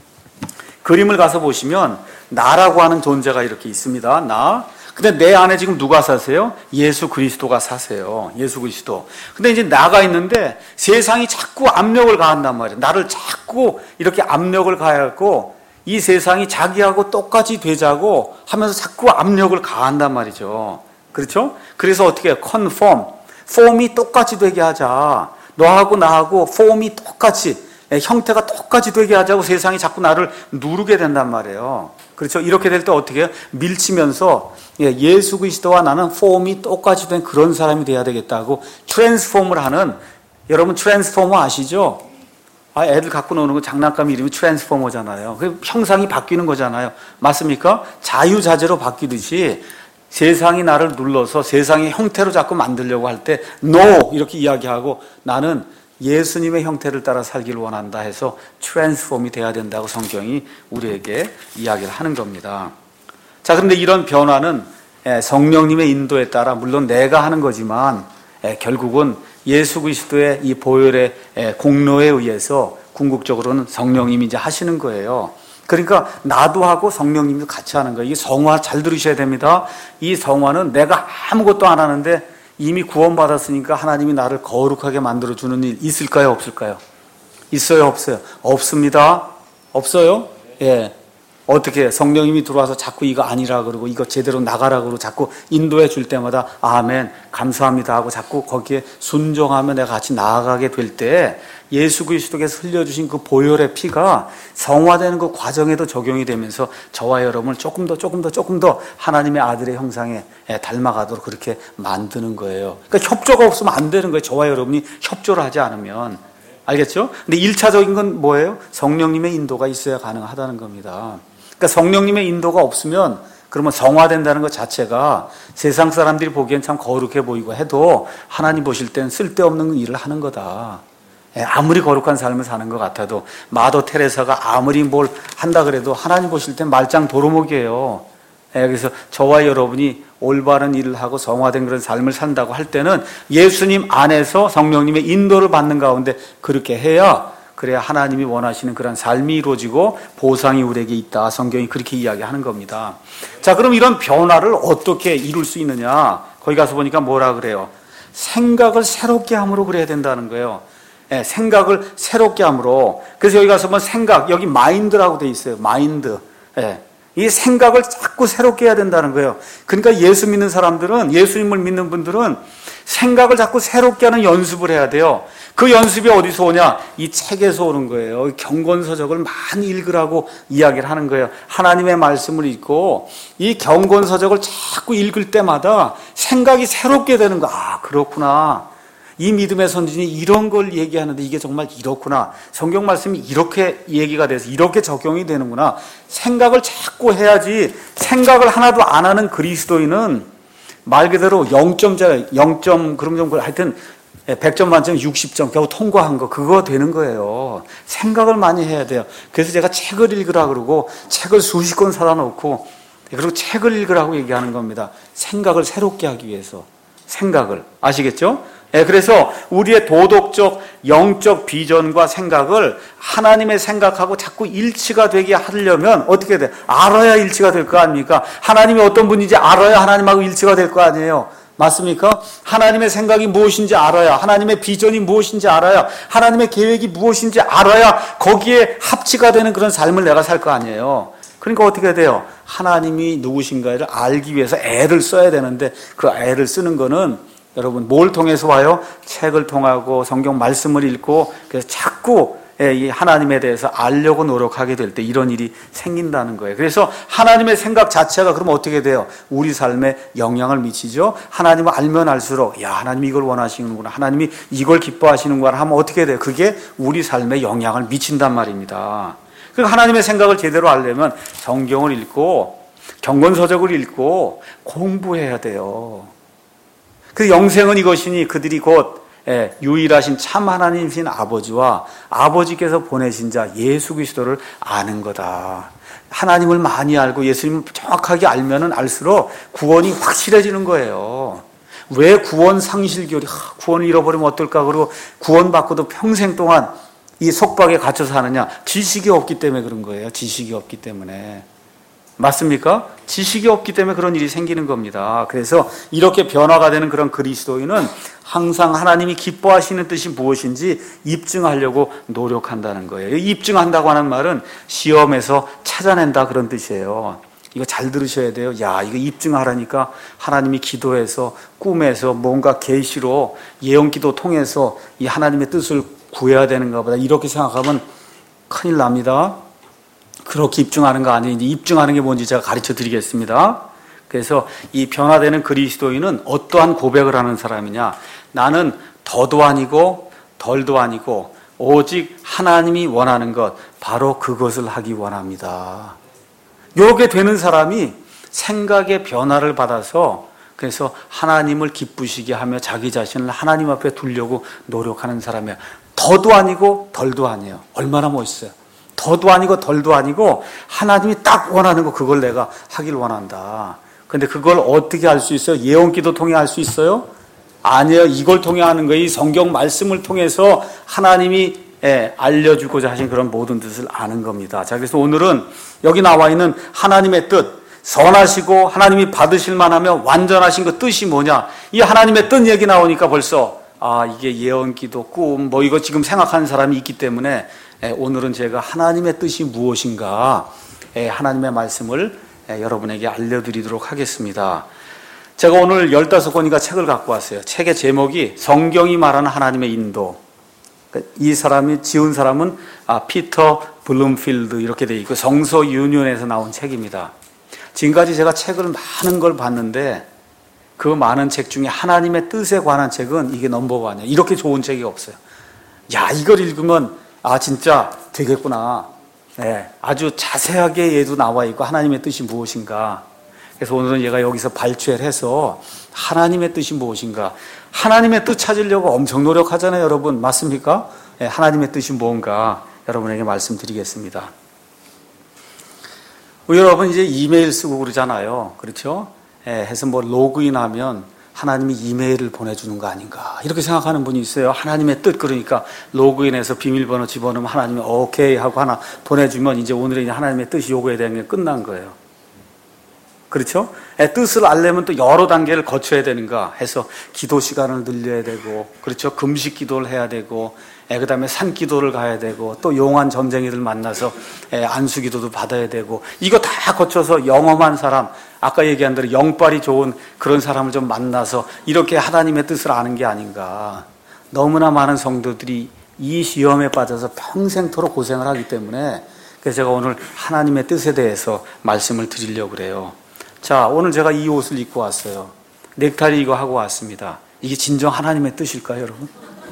그림을 가서 보시면 나라고 하는 존재가 이렇게 있습니다. 나. 근데 내 안에 지금 누가 사세요? 예수 그리스도가 사세요. 예수 그리스도. 근데 이제 나가 있는데 세상이 자꾸 압력을 가한단 말이에요. 나를 자꾸 이렇게 압력을 가하고 이 세상이 자기하고 똑같이 되자고 하면서 자꾸 압력을 가한단 말이죠. 그렇죠? 그래서 어떻게 해요? conform. 폼이 똑같이 되게 하자. 너하고 나하고 폼이 똑같이 형태가 똑같이 되게 하자고 세상이 자꾸 나를 누르게 된단 말이에요. 그렇죠? 이렇게 될 때 어떻게 해요? 밀치면서 예수 그리스도와 나는 폼이 똑같이 된 그런 사람이 돼야 되겠다고 트랜스폼을 하는, 여러분 트랜스포머 아시죠? 애들 갖고 노는 거 장난감 이름이 트랜스포머잖아요. 그 형상이 바뀌는 거잖아요. 맞습니까? 자유자재로 바뀌듯이 세상이 나를 눌러서 세상의 형태로 자꾸 만들려고 할 때 No! 이렇게 이야기하고 나는 예수님의 형태를 따라 살기를 원한다 해서 트랜스폼이 돼야 된다고 성경이 우리에게 이야기를 하는 겁니다. 자, 그런데 이런 변화는 성령님의 인도에 따라 물론 내가 하는 거지만 결국은 예수 그리스도의 이 보혈의 공로에 의해서 궁극적으로는 성령님이 이제 하시는 거예요. 그러니까 나도 하고 성령님도 같이 하는 거예요. 이 성화 잘 들으셔야 됩니다. 이 성화는 내가 아무것도 안 하는데 이미 구원받았으니까 하나님이 나를 거룩하게 만들어주는 일 있을까요? 없을까요? 있어요? 없어요? 없습니다. 없어요? 예. 어떻게 성령님이 들어와서 자꾸 이거 아니라 그러고 이거 제대로 나가라 그러고 자꾸 인도해 줄 때마다 아멘 감사합니다 하고 자꾸 거기에 순종하며 내가 같이 나아가게 될 때 예수 그리스도께서 흘려주신 그 보혈의 피가 성화되는 그 과정에도 적용이 되면서 저와 여러분을 조금 더 하나님의 아들의 형상에 닮아가도록 그렇게 만드는 거예요. 그러니까 협조가 없으면 안 되는 거예요. 저와 여러분이 협조를 하지 않으면. 알겠죠? 근데 1차적인 건 뭐예요? 성령님의 인도가 있어야 가능하다는 겁니다. 그러니까 성령님의 인도가 없으면 그러면 성화된다는 것 자체가 세상 사람들이 보기엔 참 거룩해 보이고 해도 하나님 보실 땐 쓸데없는 일을 하는 거다. 아무리 거룩한 삶을 사는 것 같아도 마더 테레사가 아무리 뭘 한다 그래도 하나님 보실 땐 말짱 도루묵이에요. 그래서 저와 여러분이 올바른 일을 하고 성화된 그런 삶을 산다고 할 때는 예수님 안에서 성령님의 인도를 받는 가운데 그렇게 해야 그래야 하나님이 원하시는 그런 삶이 이루어지고 보상이 우리에게 있다. 성경이 그렇게 이야기하는 겁니다. 자, 그럼 이런 변화를 어떻게 이룰 수 있느냐? 거기 가서 보니까 뭐라 그래요? 생각을 새롭게 함으로 그래야 된다는 거예요. 생각을 새롭게 함으로. 그래서 여기 가서 보면 생각, 여기 마인드라고 돼 있어요. 마인드. 이 생각을 자꾸 새롭게 해야 된다는 거예요. 그러니까 예수 믿는 사람들은, 예수님을 믿는 분들은 생각을 자꾸 새롭게 하는 연습을 해야 돼요. 그 연습이 어디서 오냐? 이 책에서 오는 거예요. 경건서적을 많이 읽으라고 이야기를 하는 거예요. 하나님의 말씀을 읽고 이 경건서적을 자꾸 읽을 때마다 생각이 새롭게 되는 거야. 아, 그렇구나. 이 믿음의 선진이 이런 걸 얘기하는데 이게 정말 이렇구나. 성경 말씀이 이렇게 얘기가 돼서 이렇게 적용이 되는구나. 생각을 자꾸 해야지. 생각을 하나도 안 하는 그리스도인은 말 그대로 0점 그럼 좀 하여튼 100점 만점에 60점 겨우 통과한 거 그거 되는 거예요. 생각을 많이 해야 돼요. 그래서 제가 책을 읽으라 그러고 책을 수십 권 사다 놓고 그리고 책을 읽으라고 얘기하는 겁니다. 생각을 새롭게 하기 위해서. 생각을. 아시겠죠? 그래서 우리의 도덕적, 영적 비전과 생각을 하나님의 생각하고 자꾸 일치가 되게 하려면 어떻게 돼? 알아야 일치가 될 거 아닙니까? 하나님이 어떤 분인지 알아야 하나님하고 일치가 될 거 아니에요? 맞습니까? 하나님의 생각이 무엇인지 알아야, 하나님의 비전이 무엇인지 알아야, 하나님의 계획이 무엇인지 알아야 거기에 합치가 되는 그런 삶을 내가 살 거 아니에요? 그러니까 어떻게 돼요? 하나님이 누구신가를 알기 위해서 애를 써야 되는데 그 애를 쓰는 거는 여러분 뭘 통해서 와요? 책을 통하고 성경 말씀을 읽고 그래서 자꾸 이 하나님에 대해서 알려고 노력하게 될 때 이런 일이 생긴다는 거예요. 그래서 하나님의 생각 자체가 그러면 어떻게 돼요? 우리 삶에 영향을 미치죠. 하나님을 알면 알수록 야 하나님이 이걸 원하시는구나. 하나님이 이걸 기뻐하시는구나 하면 어떻게 돼요? 그게 우리 삶에 영향을 미친단 말입니다. 그러니까 하나님의 생각을 제대로 알려면 성경을 읽고 경건서적을 읽고 공부해야 돼요. 그 영생은 이것이니 그들이 곧 유일하신 참 하나님이신 아버지와 아버지께서 보내신 자 예수 그리스도를 아는 거다. 하나님을 많이 알고 예수님을 정확하게 알면은 알수록 구원이 확실해지는 거예요. 왜 구원 상실교리, 구원을 잃어버리면 어떨까 그러고 구원받고도 평생 동안 이 속박에 갇혀서 사느냐? 지식이 없기 때문에 그런 거예요. 지식이 없기 때문에. 맞습니까? 지식이 없기 때문에 그런 일이 생기는 겁니다. 그래서 이렇게 변화가 되는 그런 그리스도인은 항상 하나님이 기뻐하시는 뜻이 무엇인지 입증하려고 노력한다는 거예요. 입증한다고 하는 말은 시험에서 찾아낸다 그런 뜻이에요. 이거 잘 들으셔야 돼요. 야, 이거 입증하라니까 하나님이 기도해서 꿈에서 뭔가 계시로 예언기도 통해서 이 하나님의 뜻을 구해야 되는가 보다 이렇게 생각하면 큰일 납니다. 그렇게 입증하는 거 아니에요. 입증하는 게 뭔지 제가 가르쳐 드리겠습니다. 그래서 이 변화되는 그리스도인은 어떠한 고백을 하는 사람이냐? 나는 더도 아니고 덜도 아니고 오직 하나님이 원하는 것, 바로 그것을 하기 원합니다. 이렇게 되는 사람이 생각의 변화를 받아서 그래서 하나님을 기쁘시게 하며 자기 자신을 하나님 앞에 두려고 노력하는 사람이에요. 더도 아니고 덜도 아니에요. 얼마나 멋있어요. 더도 아니고 덜도 아니고 하나님이 딱 원하는 거, 그걸 내가 하길 원한다. 근데 그걸 어떻게 할 수 있어요? 예언기도 통해 할 수 있어요? 아니에요. 이걸 통해 하는 거예요. 이 성경 말씀을 통해서 하나님이 알려주고자 하신 그런 모든 뜻을 아는 겁니다. 자, 그래서 오늘은 여기 나와 있는 하나님의 뜻, 선하시고 하나님이 받으실 만하며 완전하신 그 뜻이 뭐냐? 이 하나님의 뜻 얘기 나오니까 벌써 이게 예언기도, 꿈, 이거 지금 생각하는 사람이 있기 때문에 오늘은 제가 하나님의 뜻이 무엇인가 하나님의 말씀을 여러분에게 알려드리도록 하겠습니다. 제가 오늘 15권인가 책을 갖고 왔어요. 책의 제목이 성경이 말하는 하나님의 인도. 이 사람이 지은 사람은 피터 블룸필드 이렇게 되어 있고 성서 유년에서 나온 책입니다. 지금까지 제가 책을 많은 걸 봤는데 그 많은 책 중에 하나님의 뜻에 관한 책은 이게 넘버원이에요. 이렇게 좋은 책이 없어요. 야, 이걸 읽으면 진짜 되겠구나. 아주 자세하게 얘도 나와 있고 하나님의 뜻이 무엇인가. 그래서 오늘은 얘가 여기서 발췌를 해서 하나님의 뜻이 무엇인가. 하나님의 뜻 찾으려고 엄청 노력하잖아요, 여러분. 맞습니까? 하나님의 뜻이 뭔가 여러분에게 말씀드리겠습니다. 여러분 이제 이메일 쓰고 그러잖아요. 그렇죠? 해서 로그인하면 하나님이 이메일을 보내주는 거 아닌가 이렇게 생각하는 분이 있어요. 하나님의 뜻, 그러니까 로그인해서 비밀번호 집어넣으면 하나님이 오케이 하고 하나 보내주면 이제 오늘의 하나님의 뜻이 요구에 대한 게 끝난 거예요. 그렇죠? 뜻을 알려면 또 여러 단계를 거쳐야 되는가 해서 기도 시간을 늘려야 되고, 그렇죠? 금식 기도를 해야 되고, 그 다음에 산 기도를 가야 되고, 또 용한 점쟁이들 만나서 안수 기도도 받아야 되고, 이거 다 거쳐서 영험한 사람, 아까 얘기한 대로 영빨이 좋은 그런 사람을 좀 만나서 이렇게 하나님의 뜻을 아는 게 아닌가. 너무나 많은 성도들이 이 시험에 빠져서 평생토록 고생을 하기 때문에, 그래서 제가 오늘 하나님의 뜻에 대해서 말씀을 드리려고 그래요. 자, 오늘 제가 이 옷을 입고 왔어요. 넥타이 이거 하고 왔습니다. 이게 진정 하나님의 뜻일까요, 여러분?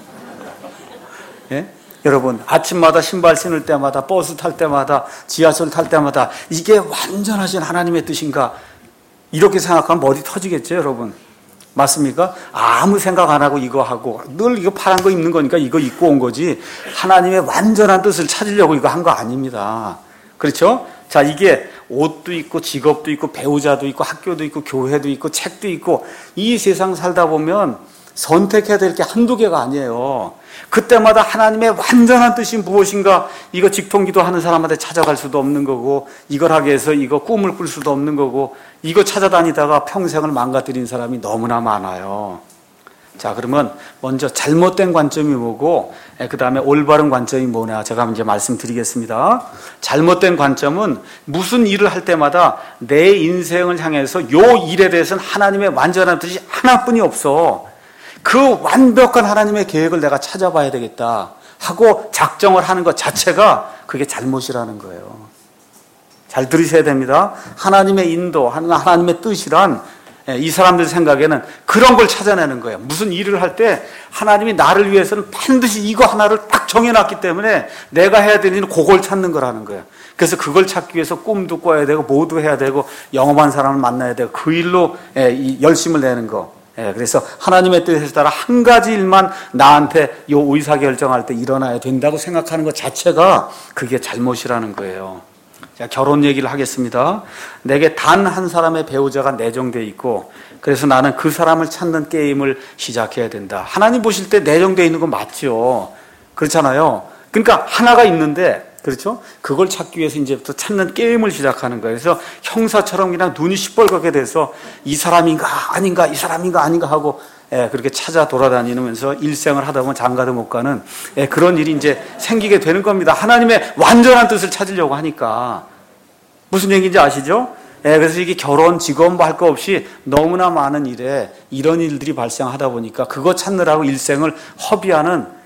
예? 여러분, 아침마다 신발 신을 때마다, 버스 탈 때마다, 지하철 탈 때마다 이게 완전하신 하나님의 뜻인가? 이렇게 생각하면 머리 터지겠죠, 여러분? 맞습니까? 아무 생각 안 하고 이거 하고 늘 이거 파란 거 입는 거니까 이거 입고 온 거지 하나님의 완전한 뜻을 찾으려고 이거 한 거 아닙니다. 그렇죠? 자, 이게 옷도 있고 직업도 있고 배우자도 있고 학교도 있고 교회도 있고 책도 있고 이 세상 살다 보면 선택해야 될 게 한두 개가 아니에요. 그때마다 하나님의 완전한 뜻이 무엇인가, 이거 직통기도 하는 사람한테 찾아갈 수도 없는 거고, 이걸 하기 위해서 이거 꿈을 꿀 수도 없는 거고, 이거 찾아다니다가 평생을 망가뜨린 사람이 너무나 많아요. 자, 그러면 먼저 잘못된 관점이 뭐고, 그 다음에 올바른 관점이 뭐냐, 제가 이제 말씀드리겠습니다. 잘못된 관점은 무슨 일을 할 때마다 내 인생을 향해서 요 일에 대해서는 하나님의 완전한 뜻이 하나뿐이 없어. 그 완벽한 하나님의 계획을 내가 찾아봐야 되겠다 하고 작정을 하는 것 자체가 그게 잘못이라는 거예요. 잘 들으셔야 됩니다. 하나님의 인도, 하나님의 뜻이란 이 사람들 생각에는 그런 걸 찾아내는 거예요. 무슨 일을 할 때 하나님이 나를 위해서는 반드시 이거 하나를 딱 정해놨기 때문에 내가 해야 되는 일은 그걸 찾는 거라는 거예요. 그래서 그걸 찾기 위해서 꿈도 꿔야 되고 뭐도 해야 되고 영험한 사람을 만나야 되고 그 일로 열심을 내는 거. 그래서 하나님의 뜻에 따라 한 가지 일만 나한테 요 의사결정할 때 일어나야 된다고 생각하는 것 자체가 그게 잘못이라는 거예요. 자, 결혼 얘기를 하겠습니다. 내게 단 한 사람의 배우자가 내정되어 있고, 그래서 나는 그 사람을 찾는 게임을 시작해야 된다. 하나님 보실 때 내정되어 있는 건 맞죠. 그렇잖아요. 그러니까 하나가 있는데, 그렇죠? 그걸 찾기 위해서 이제부터 찾는 게임을 시작하는 거예요. 그래서 형사처럼 그냥 눈이 시뻘겋게 돼서 이 사람인가 아닌가, 이 사람인가 아닌가 하고 그렇게 찾아 돌아다니면서 일생을 하다 보면 장가도 못 가는 그런 일이 이제 생기게 되는 겁니다. 하나님의 완전한 뜻을 찾으려고 하니까. 무슨 얘기인지 아시죠? 그래서 이게 결혼, 직업 뭐 할 거 없이 너무나 많은 일에 이런 일들이 발생하다 보니까 그거 찾느라고 일생을 허비하는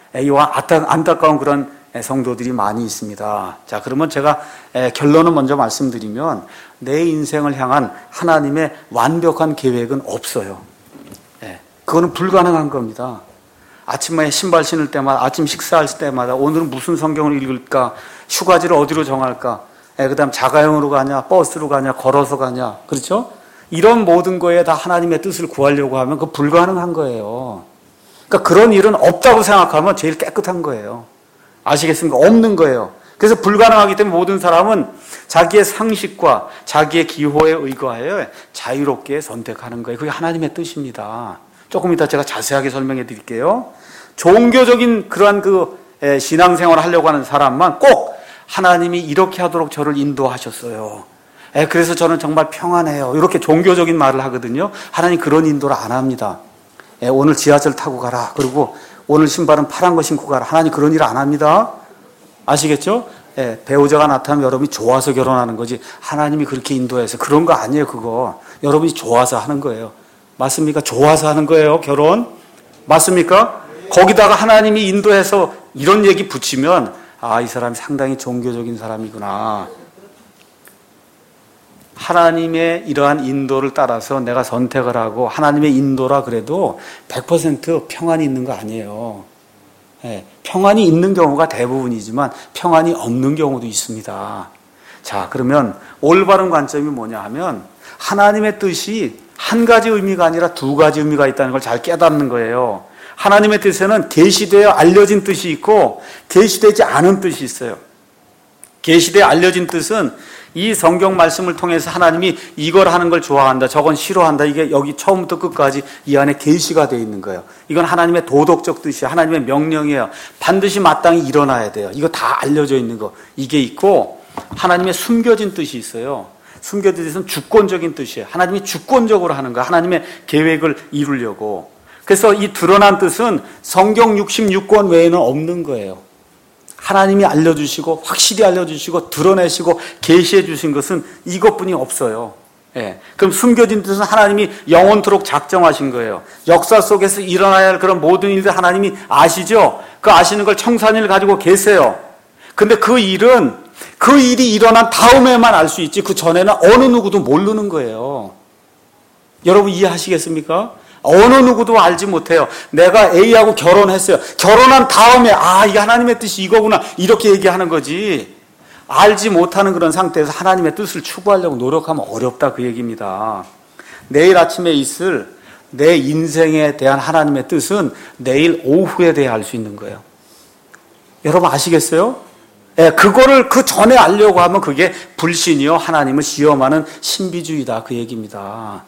이와 안타까운 그런 성도들이 많이 있습니다. 자, 그러면 제가 결론을 먼저 말씀드리면 내 인생을 향한 하나님의 완벽한 계획은 없어요. 그거는 불가능한 겁니다. 아침에 신발 신을 때마다, 아침 식사할 때마다 오늘은 무슨 성경을 읽을까? 휴가지를 어디로 정할까? 그 다음 자가용으로 가냐? 버스로 가냐? 걸어서 가냐? 그렇죠? 이런 모든 거에 다 하나님의 뜻을 구하려고 하면 그거 불가능한 거예요. 그러니까 그런 일은 없다고 생각하면 제일 깨끗한 거예요. 아시겠습니까? 없는 거예요. 그래서 불가능하기 때문에 모든 사람은 자기의 상식과 자기의 기호에 의거하여 자유롭게 선택하는 거예요. 그게 하나님의 뜻입니다. 조금 이따 제가 자세하게 설명해 드릴게요. 종교적인 그러한 신앙생활을 하려고 하는 사람만 꼭 하나님이 이렇게 하도록 저를 인도하셨어요. 그래서 저는 정말 평안해요. 이렇게 종교적인 말을 하거든요. 하나님 그런 인도를 안 합니다. 오늘 지하철 타고 가라. 그리고 오늘 신발은 파란 거 신고 가라. 하나님 그런 일 안 합니다. 아시겠죠? 배우자가 나타나면 여러분이 좋아서 결혼하는 거지. 하나님이 그렇게 인도해서 그런 거 아니에요. 그거 여러분이 좋아서 하는 거예요. 맞습니까? 좋아서 하는 거예요. 결혼 맞습니까? 거기다가 하나님이 인도해서 이런 얘기 붙이면 이 사람이 상당히 종교적인 사람이구나. 하나님의 이러한 인도를 따라서 내가 선택을 하고 하나님의 인도라 그래도 100% 평안이 있는 거 아니에요. 평안이 있는 경우가 대부분이지만 평안이 없는 경우도 있습니다. 자, 그러면 올바른 관점이 뭐냐 하면 하나님의 뜻이 한 가지 의미가 아니라 두 가지 의미가 있다는 걸 잘 깨닫는 거예요. 하나님의 뜻에는 계시되어 알려진 뜻이 있고 계시되지 않은 뜻이 있어요. 계시되어 알려진 뜻은 이 성경 말씀을 통해서 하나님이 이걸 하는 걸 좋아한다, 저건 싫어한다. 이게 여기 처음부터 끝까지 이 안에 계시가 되어 있는 거예요. 이건 하나님의 도덕적 뜻이에요. 하나님의 명령이에요. 반드시 마땅히 일어나야 돼요. 이거 다 알려져 있는 거. 이게 있고 하나님의 숨겨진 뜻이 있어요. 숨겨진 뜻은 주권적인 뜻이에요. 하나님이 주권적으로 하는 거예요. 하나님의 계획을 이루려고. 그래서 이 드러난 뜻은 성경 66권 외에는 없는 거예요. 하나님이 알려주시고 확실히 알려주시고 드러내시고 계시해 주신 것은 이것뿐이 없어요. 그럼 숨겨진 뜻은 하나님이 영원토록 작정하신 거예요. 역사 속에서 일어나야 할 그런 모든 일들 하나님이 아시죠? 그 아시는 걸 청산일 가지고 계세요. 근데 그 일이 일어난 다음에만 알 수 있지 그 전에는 어느 누구도 모르는 거예요. 여러분 이해하시겠습니까? 어느 누구도 알지 못해요. 내가 A하고 결혼했어요. 결혼한 다음에 이게 하나님의 뜻이 이거구나 이렇게 얘기하는 거지. 알지 못하는 그런 상태에서 하나님의 뜻을 추구하려고 노력하면 어렵다 그 얘기입니다. 내일 아침에 있을 내 인생에 대한 하나님의 뜻은 내일 오후에 대해 알 수 있는 거예요. 여러분 아시겠어요? 그거를 그 전에 알려고 하면 그게 불신이요 하나님을 시험하는 신비주의다 그 얘기입니다.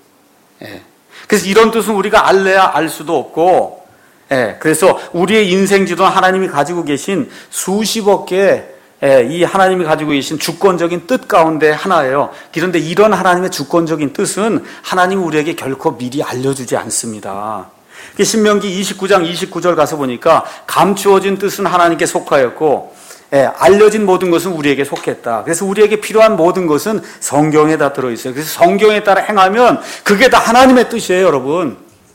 그래서 이런 뜻은 우리가 알래야 알 수도 없고, 그래서 우리의 인생지도는 하나님이 가지고 계신 수십억 개의 이 하나님이 가지고 계신 주권적인 뜻 가운데 하나예요. 그런데 이런 하나님의 주권적인 뜻은 하나님이 우리에게 결코 미리 알려주지 않습니다. 신명기 29장 29절 가서 보니까 감추어진 뜻은 하나님께 속하였고 알려진 모든 것은 우리에게 속했다. 그래서 우리에게 필요한 모든 것은 성경에 다 들어있어요. 그래서 성경에 따라 행하면 그게 다 하나님의 뜻이에요, 여러분.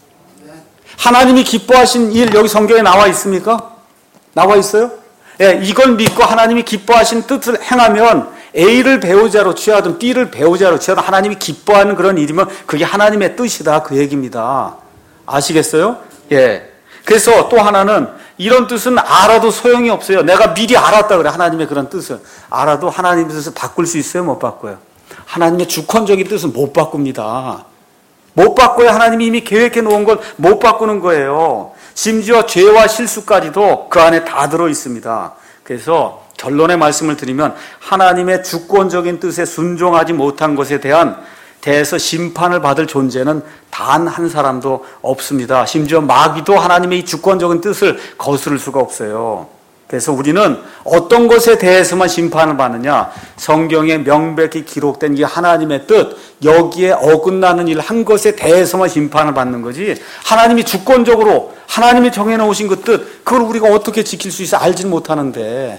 하나님이 기뻐하신 일 여기 성경에 나와 있습니까? 나와 있어요? 이걸 믿고 하나님이 기뻐하신 뜻을 행하면 A를 배우자로 취하든 B를 배우자로 취하든 하나님이 기뻐하는 그런 일이면 그게 하나님의 뜻이다 그 얘기입니다. 아시겠어요? 그래서 또 하나는 이런 뜻은 알아도 소용이 없어요. 내가 미리 알았다 그래. 하나님의 그런 뜻을 알아도 하나님의 뜻을 바꿀 수 있어요? 못 바꿔요? 하나님의 주권적인 뜻은 못 바꿉니다. 못 바꿔야 하나님이 이미 계획해 놓은 걸 못 바꾸는 거예요. 심지어 죄와 실수까지도 그 안에 다 들어 있습니다. 그래서 결론의 말씀을 드리면 하나님의 주권적인 뜻에 순종하지 못한 것에 대해서 심판을 받을 존재는 단 한 사람도 없습니다. 심지어 마귀도 하나님의 이 주권적인 뜻을 거스를 수가 없어요. 그래서 우리는 어떤 것에 대해서만 심판을 받느냐? 성경에 명백히 기록된 이 하나님의 뜻, 여기에 어긋나는 일 한 것에 대해서만 심판을 받는 거지, 하나님이 주권적으로 하나님이 정해놓으신 그 뜻, 그걸 우리가 어떻게 지킬 수 있어 알지는 못하는데.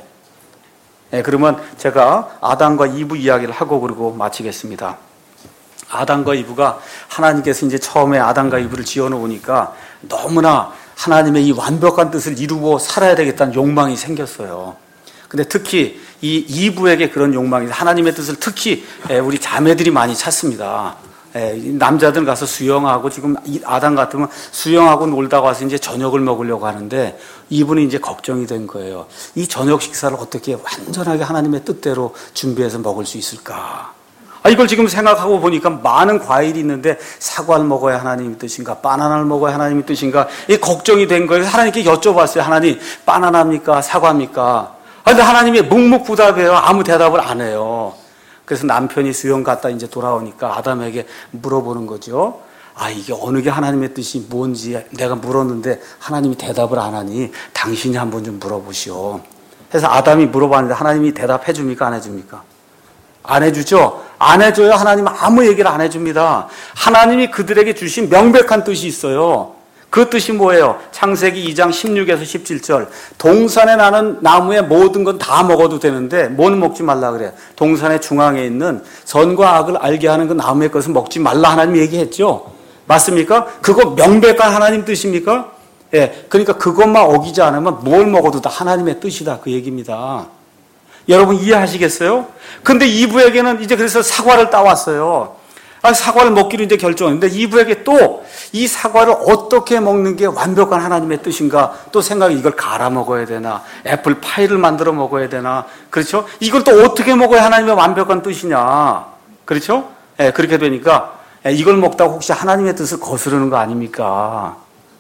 그러면 제가 아담과 이브 이야기를 하고 그리고 마치겠습니다. 아담과 이브가 하나님께서 이제 처음에 아담과 이브를 지어놓으니까 너무나 하나님의 이 완벽한 뜻을 이루고 살아야 되겠다는 욕망이 생겼어요. 근데 특히 이 이브에게 그런 욕망이, 하나님의 뜻을 특히 우리 자매들이 많이 찾습니다. 남자들 가서 수영하고, 지금 아담 같으면 수영하고 놀다가 와서 이제 저녁을 먹으려고 하는데 이분이 이제 걱정이 된 거예요. 이 저녁 식사를 어떻게 완전하게 하나님의 뜻대로 준비해서 먹을 수 있을까? 이걸 지금 생각하고 보니까 많은 과일이 있는데 사과를 먹어야 하나님의 뜻인가, 바나나를 먹어야 하나님의 뜻인가, 이 걱정이 된 거예요. 하나님께 여쭤봤어요. 하나님, 바나나입니까? 사과입니까? 근데 하나님이 묵묵부답해요. 아무 대답을 안 해요. 그래서 남편이 수영 갔다 이제 돌아오니까 아담에게 물어보는 거죠. 이게 어느 게 하나님의 뜻이 뭔지 내가 물었는데 하나님이 대답을 안 하니 당신이 한번 좀 물어보시오. 그래서 아담이 물어봤는데 하나님이 대답해 줍니까? 안 해줍니까? 안 해주죠? 안 해줘요. 하나님은 아무 얘기를 안 해줍니다. 하나님이 그들에게 주신 명백한 뜻이 있어요. 그 뜻이 뭐예요? 창세기 2장 16에서 17절. 동산에 나는 나무의 모든 건 다 먹어도 되는데 뭐는 먹지 말라 그래요? 동산의 중앙에 있는 선과 악을 알게 하는 그 나무의 것은 먹지 말라 하나님이 얘기했죠. 맞습니까? 그거 명백한 하나님 뜻입니까? 예, 그러니까 그것만 어기지 않으면 뭘 먹어도 다 하나님의 뜻이다, 그 얘기입니다. 여러분 이해하시겠어요? 근데 이브에게는 이제 그래서 사과를 따왔어요. 사과를 먹기로 이제 결정했는데 이브에게 또 이 사과를 어떻게 먹는 게 완벽한 하나님의 뜻인가 또 생각이, 이걸 갈아 먹어야 되나, 애플 파이를 만들어 먹어야 되나, 그렇죠? 이걸 또 어떻게 먹어야 하나님의 완벽한 뜻이냐, 그렇죠? 예, 그렇게 되니까 이걸 먹다가 혹시 하나님의 뜻을 거스르는 거 아닙니까?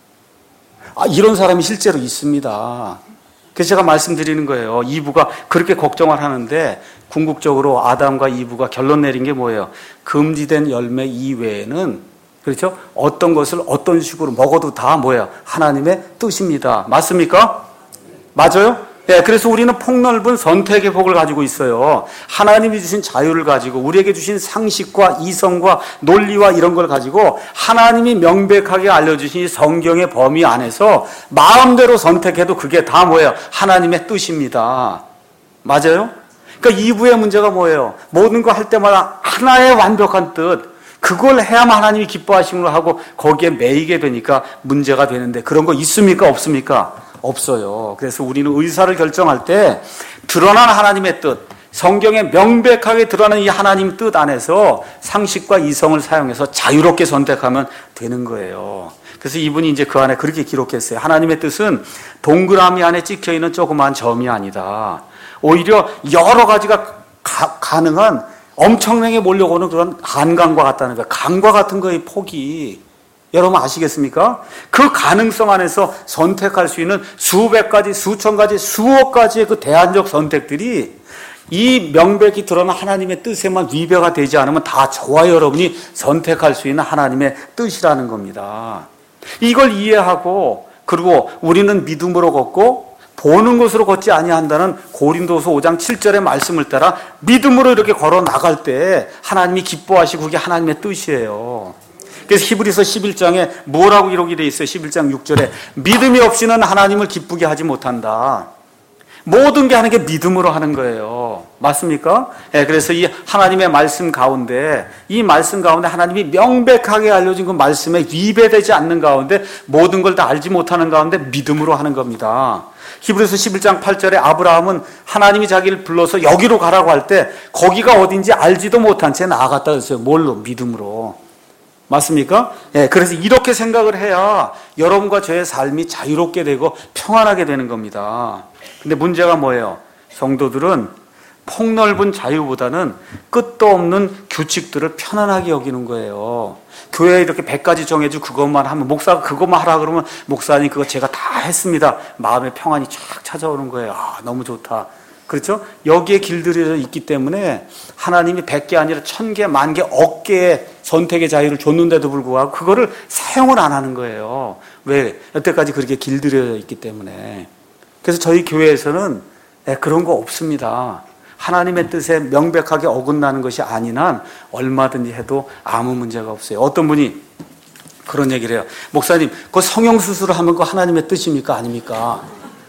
이런 사람이 실제로 있습니다. 그래서 제가 말씀드리는 거예요. 이브가 그렇게 걱정을 하는데 궁극적으로 아담과 이브가 결론 내린 게 뭐예요? 금지된 열매 이외에는, 그렇죠? 어떤 것을 어떤 식으로 먹어도 다 뭐예요? 하나님의 뜻입니다. 맞습니까? 맞아요? 네, 그래서 우리는 폭넓은 선택의 복을 가지고 있어요. 하나님이 주신 자유를 가지고, 우리에게 주신 상식과 이성과 논리와 이런 걸 가지고 하나님이 명백하게 알려주신 이 성경의 범위 안에서 마음대로 선택해도 그게 다 뭐예요? 하나님의 뜻입니다. 맞아요? 그러니까 이브의 문제가 뭐예요? 모든 거 할 때마다 하나의 완벽한 뜻, 그걸 해야만 하나님이 기뻐하심으로 하고 거기에 매이게 되니까 문제가 되는데, 그런 거 있습니까? 없습니까? 없어요. 그래서 우리는 의사를 결정할 때 드러난 하나님의 뜻, 성경에 명백하게 드러나는 이 하나님 뜻 안에서 상식과 이성을 사용해서 자유롭게 선택하면 되는 거예요. 그래서 이분이 이제 그 안에 그렇게 기록했어요. 하나님의 뜻은 동그라미 안에 찍혀있는 조그마한 점이 아니다. 오히려 여러 가지가 가능한 엄청나게 몰려오는 그런 한강과 같다는 거예요. 강과 같은 거의 폭이. 여러분 아시겠습니까? 그 가능성 안에서 선택할 수 있는 수백 가지, 수천 가지, 수억 가지의 그 대안적 선택들이 이 명백히 드러난 하나님의 뜻에만 위배가 되지 않으면 다 저와 여러분이 선택할 수 있는 하나님의 뜻이라는 겁니다. 이걸 이해하고, 그리고 우리는 믿음으로 걷고 보는 것으로 걷지 아니한다는 고린도서 5장 7절의 말씀을 따라 믿음으로 이렇게 걸어 나갈 때 하나님이 기뻐하시고 그게 하나님의 뜻이에요. 그래서 히브리서 11장에 뭐라고 기록이 되어 있어요? 11장 6절에 믿음이 없이는 하나님을 기쁘게 하지 못한다. 모든 게 하는 게 믿음으로 하는 거예요. 맞습니까? 네, 그래서 이 하나님의 말씀 가운데, 이 말씀 가운데 하나님이 명백하게 알려진 그 말씀에 위배되지 않는 가운데, 모든 걸 다 알지 못하는 가운데 믿음으로 하는 겁니다. 히브리서 11장 8절에 아브라함은 하나님이 자기를 불러서 여기로 가라고 할 때 거기가 어딘지 알지도 못한 채 나아갔다 그랬어요. 뭘로? 믿음으로. 맞습니까? 예, 그래서 이렇게 생각을 해야 여러분과 저의 삶이 자유롭게 되고 평안하게 되는 겁니다. 근데 문제가 뭐예요? 성도들은 폭넓은 자유보다는 끝도 없는 규칙들을 편안하게 여기는 거예요. 교회에 이렇게 100가지 정해주고 그것만 하면, 목사가 그것만 하라 그러면 목사님 그거 제가 다 했습니다. 마음의 평안이 쫙 찾아오는 거예요. 너무 좋다. 그렇죠? 여기에 길들여져 있기 때문에 하나님이 100개 아니라 1000개, 10,000개, 10,000개의 선택의 자유를 줬는데도 불구하고 그거를 사용을 안 하는 거예요. 왜? 여태까지 그렇게 길들여져 있기 때문에. 그래서 저희 교회에서는 그런 거 없습니다. 하나님의 뜻에 명백하게 어긋나는 것이 아닌 한 얼마든지 해도 아무 문제가 없어요. 어떤 분이 그런 얘기를 해요. 목사님, 그 성형수술을 하면 그 하나님의 뜻입니까? 아닙니까?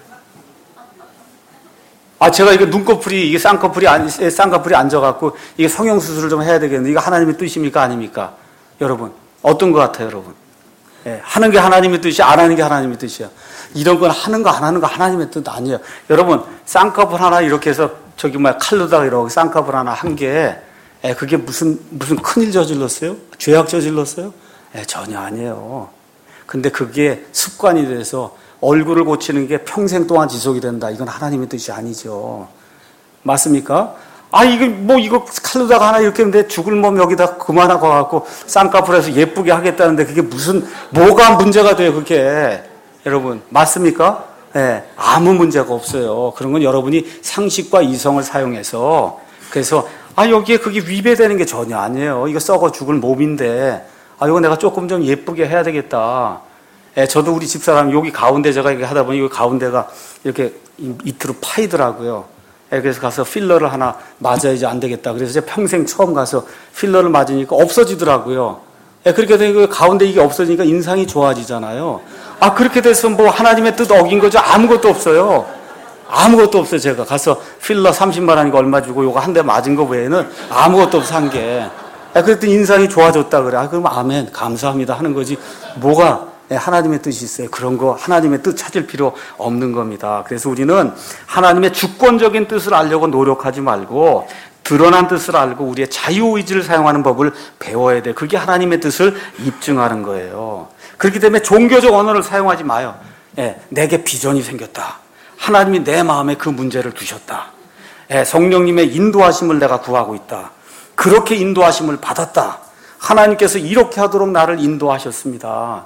제가 이거 눈꺼풀이, 이게 쌍꺼풀이 앉아갖고 이게 성형수술을 좀 해야 되겠는데 이거 하나님의 뜻입니까? 아닙니까? 여러분, 어떤 것 같아요, 여러분? 예, 하는 게 하나님의 뜻이, 안 하는 게 하나님의 뜻이야. 이런 건 하는 거 안 하는 거 하나님의 뜻 아니에요. 여러분, 쌍꺼풀 하나 이렇게 해서 칼로다가 이러고 쌍꺼풀 하나 한 게, 그게 무슨 큰일 저질렀어요? 죄악 저질렀어요? 전혀 아니에요. 근데 그게 습관이 돼서 얼굴을 고치는 게 평생 동안 지속이 된다. 이건 하나님의 뜻이 아니죠. 맞습니까? 이거 칼로다가 하나 이렇게 했는데 죽을 몸 여기다 그만하고 갖고 쌍꺼풀에서 예쁘게 하겠다는데 그게 뭐가 문제가 돼요, 그게. 여러분, 맞습니까? 아무 문제가 없어요. 그런 건 여러분이 상식과 이성을 사용해서, 그래서, 여기에 그게 위배되는 게 전혀 아니에요. 이거 썩어 죽을 몸인데, 이거 내가 조금 좀 예쁘게 해야 되겠다. 저도 우리 집사람 여기 가운데 제가 이렇게 하다 보니 이 가운데가 이렇게 밑으로 파이더라고요. 그래서 가서 필러를 하나 맞아야지 안 되겠다. 그래서 제가 평생 처음 가서 필러를 맞으니까 없어지더라고요. 그렇게 되니까 가운데 이게 없어지니까 인상이 좋아지잖아요. 그렇게 돼서 뭐 하나님의 뜻 어긴 거죠? 아무것도 없어요. 아무것도 없어요. 제가 가서 필러 30만 원인가 얼마 주고 요거 한 대 맞은 거 외에는 아무것도 없어 한 게. 그랬더니 인상이 좋아졌다 그래. 그럼 아멘, 감사합니다 하는 거지. 뭐가 하나님의 뜻이 있어요. 그런 거 하나님의 뜻 찾을 필요 없는 겁니다. 그래서 우리는 하나님의 주권적인 뜻을 알려고 노력하지 말고 드러난 뜻을 알고 우리의 자유의지를 사용하는 법을 배워야 돼. 그게 하나님의 뜻을 입증하는 거예요. 그렇기 때문에 종교적 언어를 사용하지 마요. 내게 비전이 생겼다. 하나님이 내 마음에 그 문제를 두셨다. 성령님의 인도하심을 내가 구하고 있다. 그렇게 인도하심을 받았다. 하나님께서 이렇게 하도록 나를 인도하셨습니다.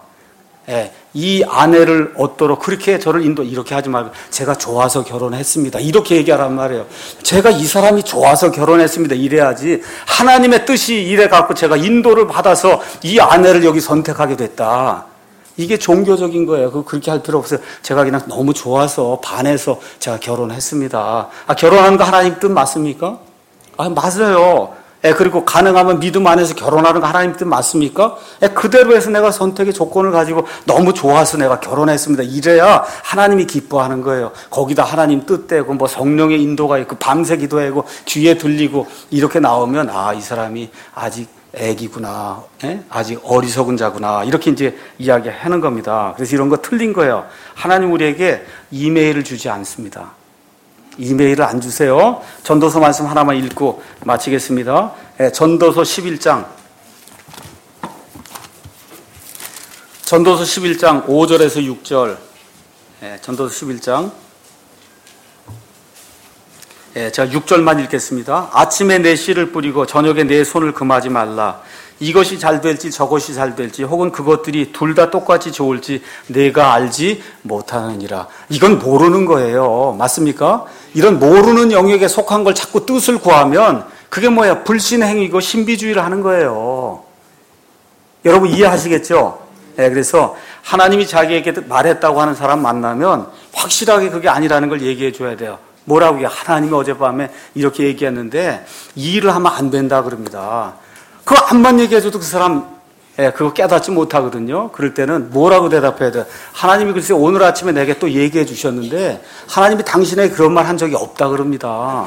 이 아내를 얻도록 그렇게 저를 이렇게 하지 말고 제가 좋아서 결혼했습니다. 이렇게 얘기하란 말이에요. 제가 이 사람이 좋아서 결혼했습니다. 이래야지. 하나님의 뜻이 이래 갖고 제가 인도를 받아서 이 아내를 여기 선택하게 됐다. 이게 종교적인 거예요. 그렇게 할 필요 없어요. 제가 그냥 너무 좋아서 반해서 제가 결혼했습니다. 결혼하는 거 하나님 뜻 맞습니까? 맞아요. 그리고 가능하면 믿음 안에서 결혼하는 거 하나님 뜻 맞습니까? 그대로 해서 내가 선택의 조건을 가지고 너무 좋아서 내가 결혼했습니다. 이래야 하나님이 기뻐하는 거예요. 거기다 하나님 뜻대고 뭐 성령의 인도가 있고 밤새 기도하고 귀에 들리고 이렇게 나오면 이 사람이 아직 애기구나. 아직 어리석은 자구나. 이렇게 이제 이야기하는 겁니다. 그래서 이런 거 틀린 거예요. 하나님 우리에게 이메일을 주지 않습니다. 이메일을 안 주세요. 전도서 말씀 하나만 읽고 마치겠습니다. 전도서 11장 5절에서 6절. 전도서 11장. 제가 6절만 읽겠습니다. 아침에 내 씨를 뿌리고 저녁에 내 손을 금하지 말라. 이것이 잘 될지 저것이 잘 될지 혹은 그것들이 둘 다 똑같이 좋을지 내가 알지 못하느니라. 이건 모르는 거예요. 맞습니까? 이런 모르는 영역에 속한 걸 자꾸 뜻을 구하면 그게 뭐야? 불신행위고 신비주의를 하는 거예요. 여러분 이해하시겠죠? 그래서 하나님이 자기에게 말했다고 하는 사람 만나면 확실하게 그게 아니라는 걸 얘기해 줘야 돼요. 뭐라고 해요? 하나님이 어젯밤에 이렇게 얘기했는데 이 일을 하면 안 된다 그럽니다. 그거 암만 얘기해줘도 그 사람 그거 깨닫지 못하거든요. 그럴 때는 뭐라고 대답해야 돼요? 하나님이 글쎄 오늘 아침에 내게 또 얘기해 주셨는데 하나님이 당신에게 그런 말 한 적이 없다 그럽니다.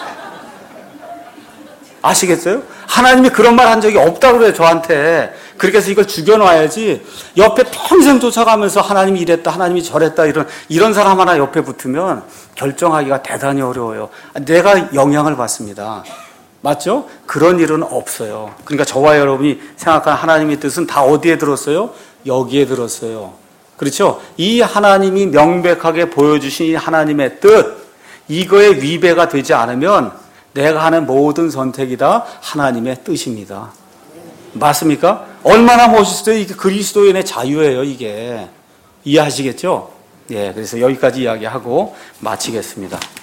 아시겠어요? 하나님이 그런 말 한 적이 없다 그래요, 저한테. 그렇게 해서 이걸 죽여놔야지 옆에 평생 쫓아가면서 하나님이 이랬다, 하나님이 저랬다 이런 사람 하나 옆에 붙으면 결정하기가 대단히 어려워요. 내가 영향을 받습니다. 맞죠? 그런 일은 없어요. 그러니까 저와 여러분이 생각하는 하나님의 뜻은 다 어디에 들었어요? 여기에 들었어요. 그렇죠? 이 하나님이 명백하게 보여주신 이 하나님의 뜻, 이거에 위배가 되지 않으면 내가 하는 모든 선택이 다 하나님의 뜻입니다. 맞습니까? 얼마나 멋있어요. 이게 그리스도인의 자유예요, 이게. 이해하시겠죠? 그래서 여기까지 이야기하고 마치겠습니다.